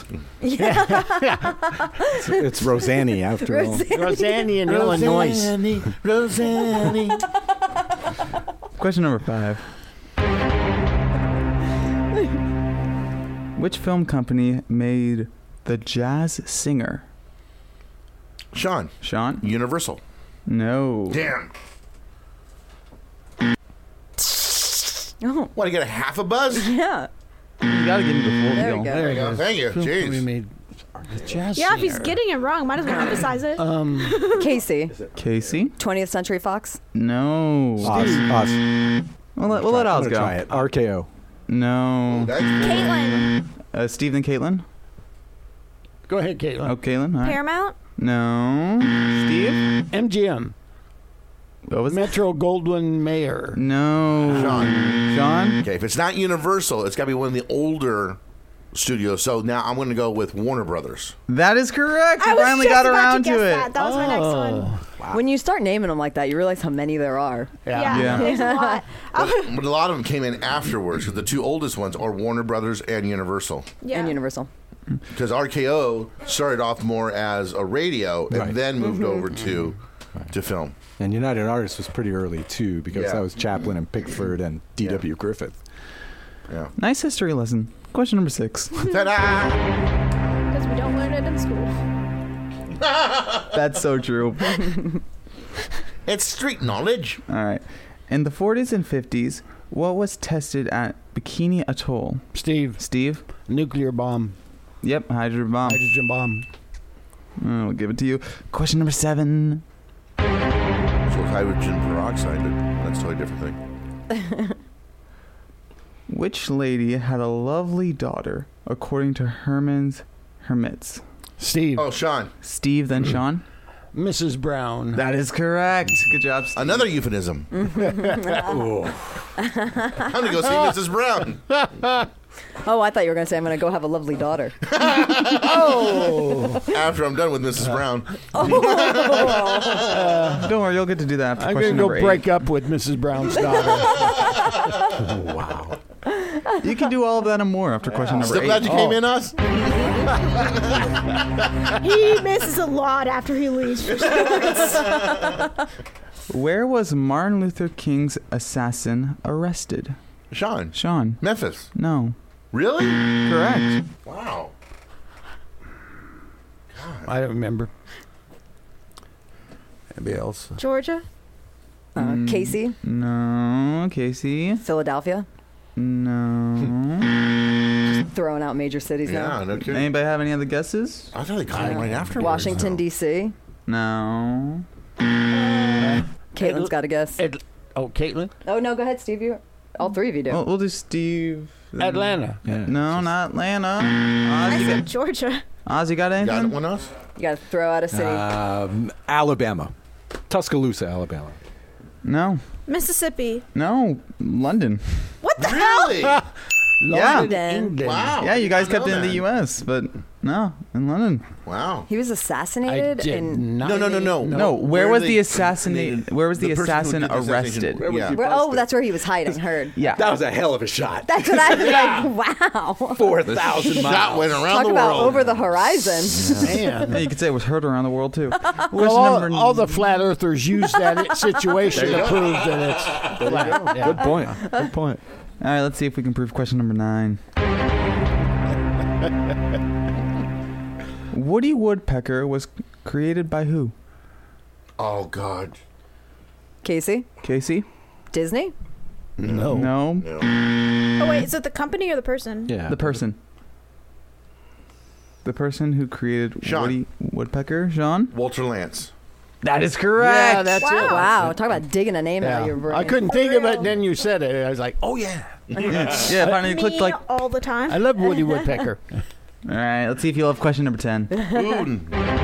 it's, it's Roseanne after all. Roseanne in Illinois. Roseanne. Question number five. Which film company made The Jazz Singer? Sean. Sean? Universal. No. Damn. Oh, Want to get a half a buzz? yeah. You gotta give him the full There deal. we go. There you go. Thank you. Film company Jeez. made the jazz Yeah, if he's singer. getting it wrong, might as well emphasize it. Um, Casey. Casey? twentieth Century Fox. No. Oz. Oz. We'll let, we'll let I'm Oz gonna go. try it. R K O. No. That's Caitlin. Uh, Steve and Caitlin? go ahead, Caitlin. Oh, Caitlin? All right. Paramount. No. Steve? M G M. What was that? Metro Goldwyn Mayer. No. Sean. Sean? Okay, if it's not Universal, it's got to be one of the older studios. So now I'm going to go with Warner Brothers. That is correct. I You was finally just got about around to, guess to it. That. that was my next one. When you start naming them like that, you realize how many there are. Yeah, Yeah. there's a lot. But, but a lot of them came in afterwards. 'Cause the two oldest ones are Warner Brothers and Universal. Yeah. And Universal. Because R K O started off more as a radio and Right. then moved Mm-hmm. over to to film. And United Artists was pretty early, too, because Yeah. that was Chaplin and Pickford and D W Yeah. Griffith. Yeah. Nice history lesson. Question number six. Ta-da! Because we don't learn it in school. That's so true. It's street knowledge. All right. In the forties and fifties, what was tested at Bikini Atoll? Steve. Steve? Nuclear bomb. Yep, hydrogen bomb. Hydrogen bomb. I'll give it to you. Question number seven. It's with hydrogen peroxide, but that's a totally different thing. Which lady had a lovely daughter, according to Herman's Hermits? Steve. Oh, Sean. Steve, then Sean? Missus Brown. That is correct. Good job, Steve. Another euphemism. I'm going to go see Missus Brown. Oh, I thought you were going to say I'm going to go have a lovely daughter. Oh. After I'm done with Missus Brown. Don't worry, you'll get to do that after I'm question going to number go break eight. up with Missus Brown's daughter. Wow. You can do all of that and more after question number Still eight. glad you came in, us? He misses a lot after he leaves for sports. Where was Martin Luther King's assassin arrested? Sean. Sean? Memphis. No. Really? Correct. Wow. I don't remember. Anybody else? Georgia. Uh, Mm. Casey, No. Casey. Philadelphia. No. Throwing out major cities Yeah, now. no kidding. Anybody have any other guesses? I thought they called it right afterwards. Washington, D C. No. Caitlin's got a guess. Ad- oh, Caitlin? Oh, no, go ahead, Steve. You, all three of you do. We'll, we'll do Steve. Atlanta. No, not Atlanta. I Ozzy, said got, Georgia. Ozzy got anything? Got one else? You got to throw out a city. Um, Alabama. Tuscaloosa, Alabama. No. Mississippi. No. London. What the Really? Yeah. London. England. Wow. Yeah, you guys I didn't kept it know in the that. U S, but no, in London. Wow. He was I assassinated did in. not. No, no, no, no. No, where, Where was they the assassinate? assassinated- Where was the, the person who assassin did the assassination, arrested? where was Yeah. he Where, oh, busted? that's where he was hiding. Heard. Yeah. That was a hell of a shot. That's what I was like. Wow. four thousand miles. Shot went around Talk the about world. over the horizon. Yeah, Man. you could say it was heard around the world too. Well, Question all, number all the flat earthers use that situation to prove that it's flat. Yeah. Good point. Good point. All right, let's see if we can prove question number nine. Woody Woodpecker was created by who? Oh, God. Casey, Casey? Disney. No. No. Oh wait, is it the company or the person? Yeah. The person. The person who created Sean. Woody Woodpecker. Sean? Walter Lance. That is correct. Yeah, that's Wow. it. Wow. Talk about digging a name out of Yeah. your brain. I couldn't think of it, then you said it. I was like, oh, yeah. Yeah, finally Me clicked like. all the time. I love Woody Woodpecker. All right, let's see if you'll have question number ten. Ooh.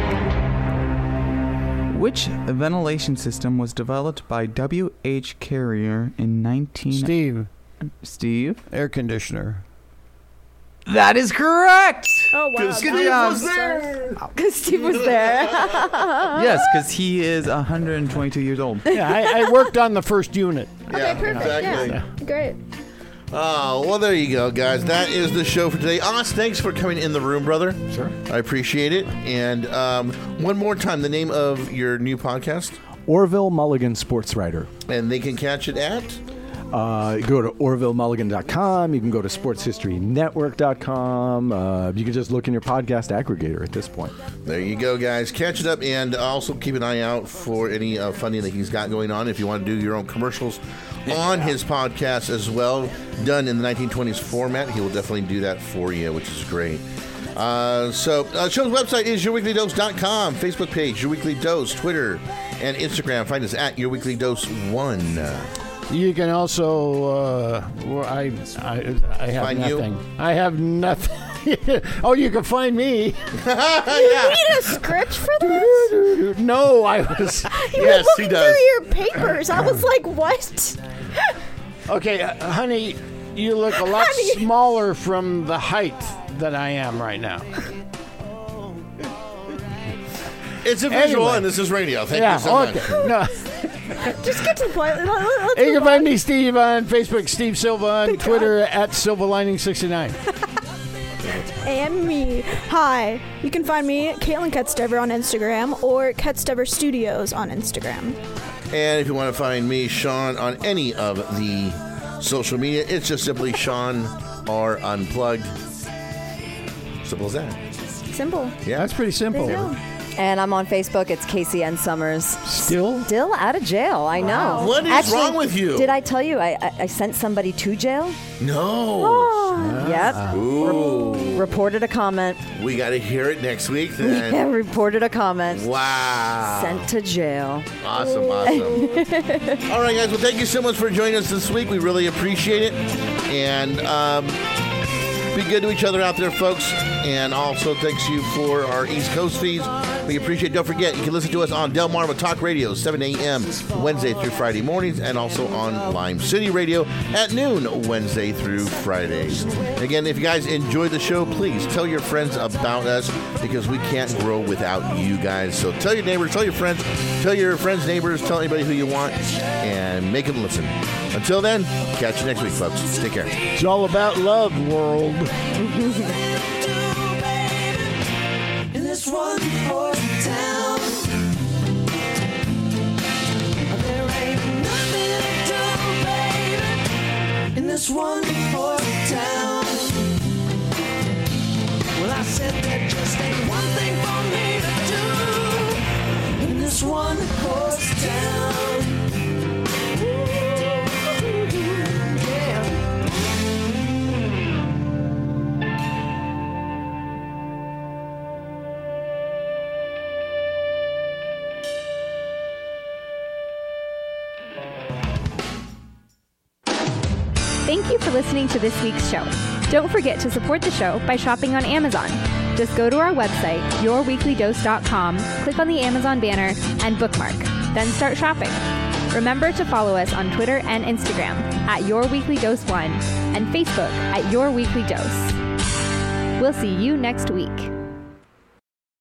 Which ventilation system was developed by W H Carrier in nineteen? Steve, Steve? air conditioner. That is correct. Oh wow. Good that job. was so- Because Steve was there. Yes, because he is one hundred twenty-two years old. Yeah, I, I worked on the first unit. Okay, Yeah, perfect. exactly. Yeah. Great. Oh, well, there you go, guys. That is the show for today. Oz, thanks for coming in the room, brother. Sure. I appreciate it. And um, one more time, the name of your new podcast, Orville Mulligan, sports writer. and they can catch it at. Uh, you go to orville mulligan dot com. You can go to sports history network dot com. Uh, you can just look in your podcast aggregator at this point. There you go, guys. Catch it up, and also keep an eye out for any uh, funding that he's got going on. If you want to do your own commercials on his podcast as well, done in the nineteen twenties format, he will definitely do that for you, which is great. Uh, so, uh, show's website is your weekly dose dot com, Facebook page, Your Weekly Dose, Twitter, and Instagram. Find us at Your Weekly Dose one. You can also, uh, well, I, I, I have Find you? nothing. I have nothing. Oh, you can find me. Yeah. Need a script for this? No, I was. You Yes, were he looking does. through your papers. I was like, what? Okay, uh, honey, you look a lot Honey. smaller from the height that I am right now. It's a visual, Anyway. and this is radio. Thank yeah, you so much. okay. No. Just get to the point. Let- let- let's You move can find on. me, Steve, on Facebook, Steve Silva, on Twitter, at Silva Lining sixty-nine. And me. Hi. You can find me, Caitlin Ketstever, on Instagram or Ketstever Studios on Instagram. And if you want to find me, Sean, on any of the social media, it's just simply Sean R Unplugged. Simple as that. Simple. Yeah, That's pretty simple. There you go. And I'm on Facebook. It's Casey N. Summers. Still? Still out of jail. I know. What is Actually, wrong with you? Did I tell you I, I, I sent somebody to jail? No. Yep. Ooh. Reported a comment. We got to hear it next week Yeah, then. reported a comment. Wow. Sent to jail. Awesome, awesome. All right, guys. Well, thank you so much for joining us this week. We really appreciate it. And um, be good to each other out there, folks. And also, thanks you for our East Coast feeds. We appreciate it. Don't forget, you can listen to us on Del Mar Talk Radio, seven a.m. Wednesday through Friday mornings, and also on Lime City Radio at noon, Wednesday through Fridays. Again, if you guys enjoy the show, please tell your friends about us, because we can't grow without you guys. So tell your neighbors, tell your friends, tell your friends' neighbors, tell anybody who you want, and make them listen. Until then, catch you next week, folks. Take care. It's all about love, world. In this one horse town, there ain't nothing to do, baby. In this one horse town. Thank you for listening to this week's show. Don't forget to support the show by shopping on Amazon. Just go to our website, your weekly dose dot com, click on the Amazon banner, and bookmark. Then start shopping. Remember to follow us on Twitter and Instagram at Your Weekly Dose one and Facebook at Your Weekly Dose. We'll see you next week.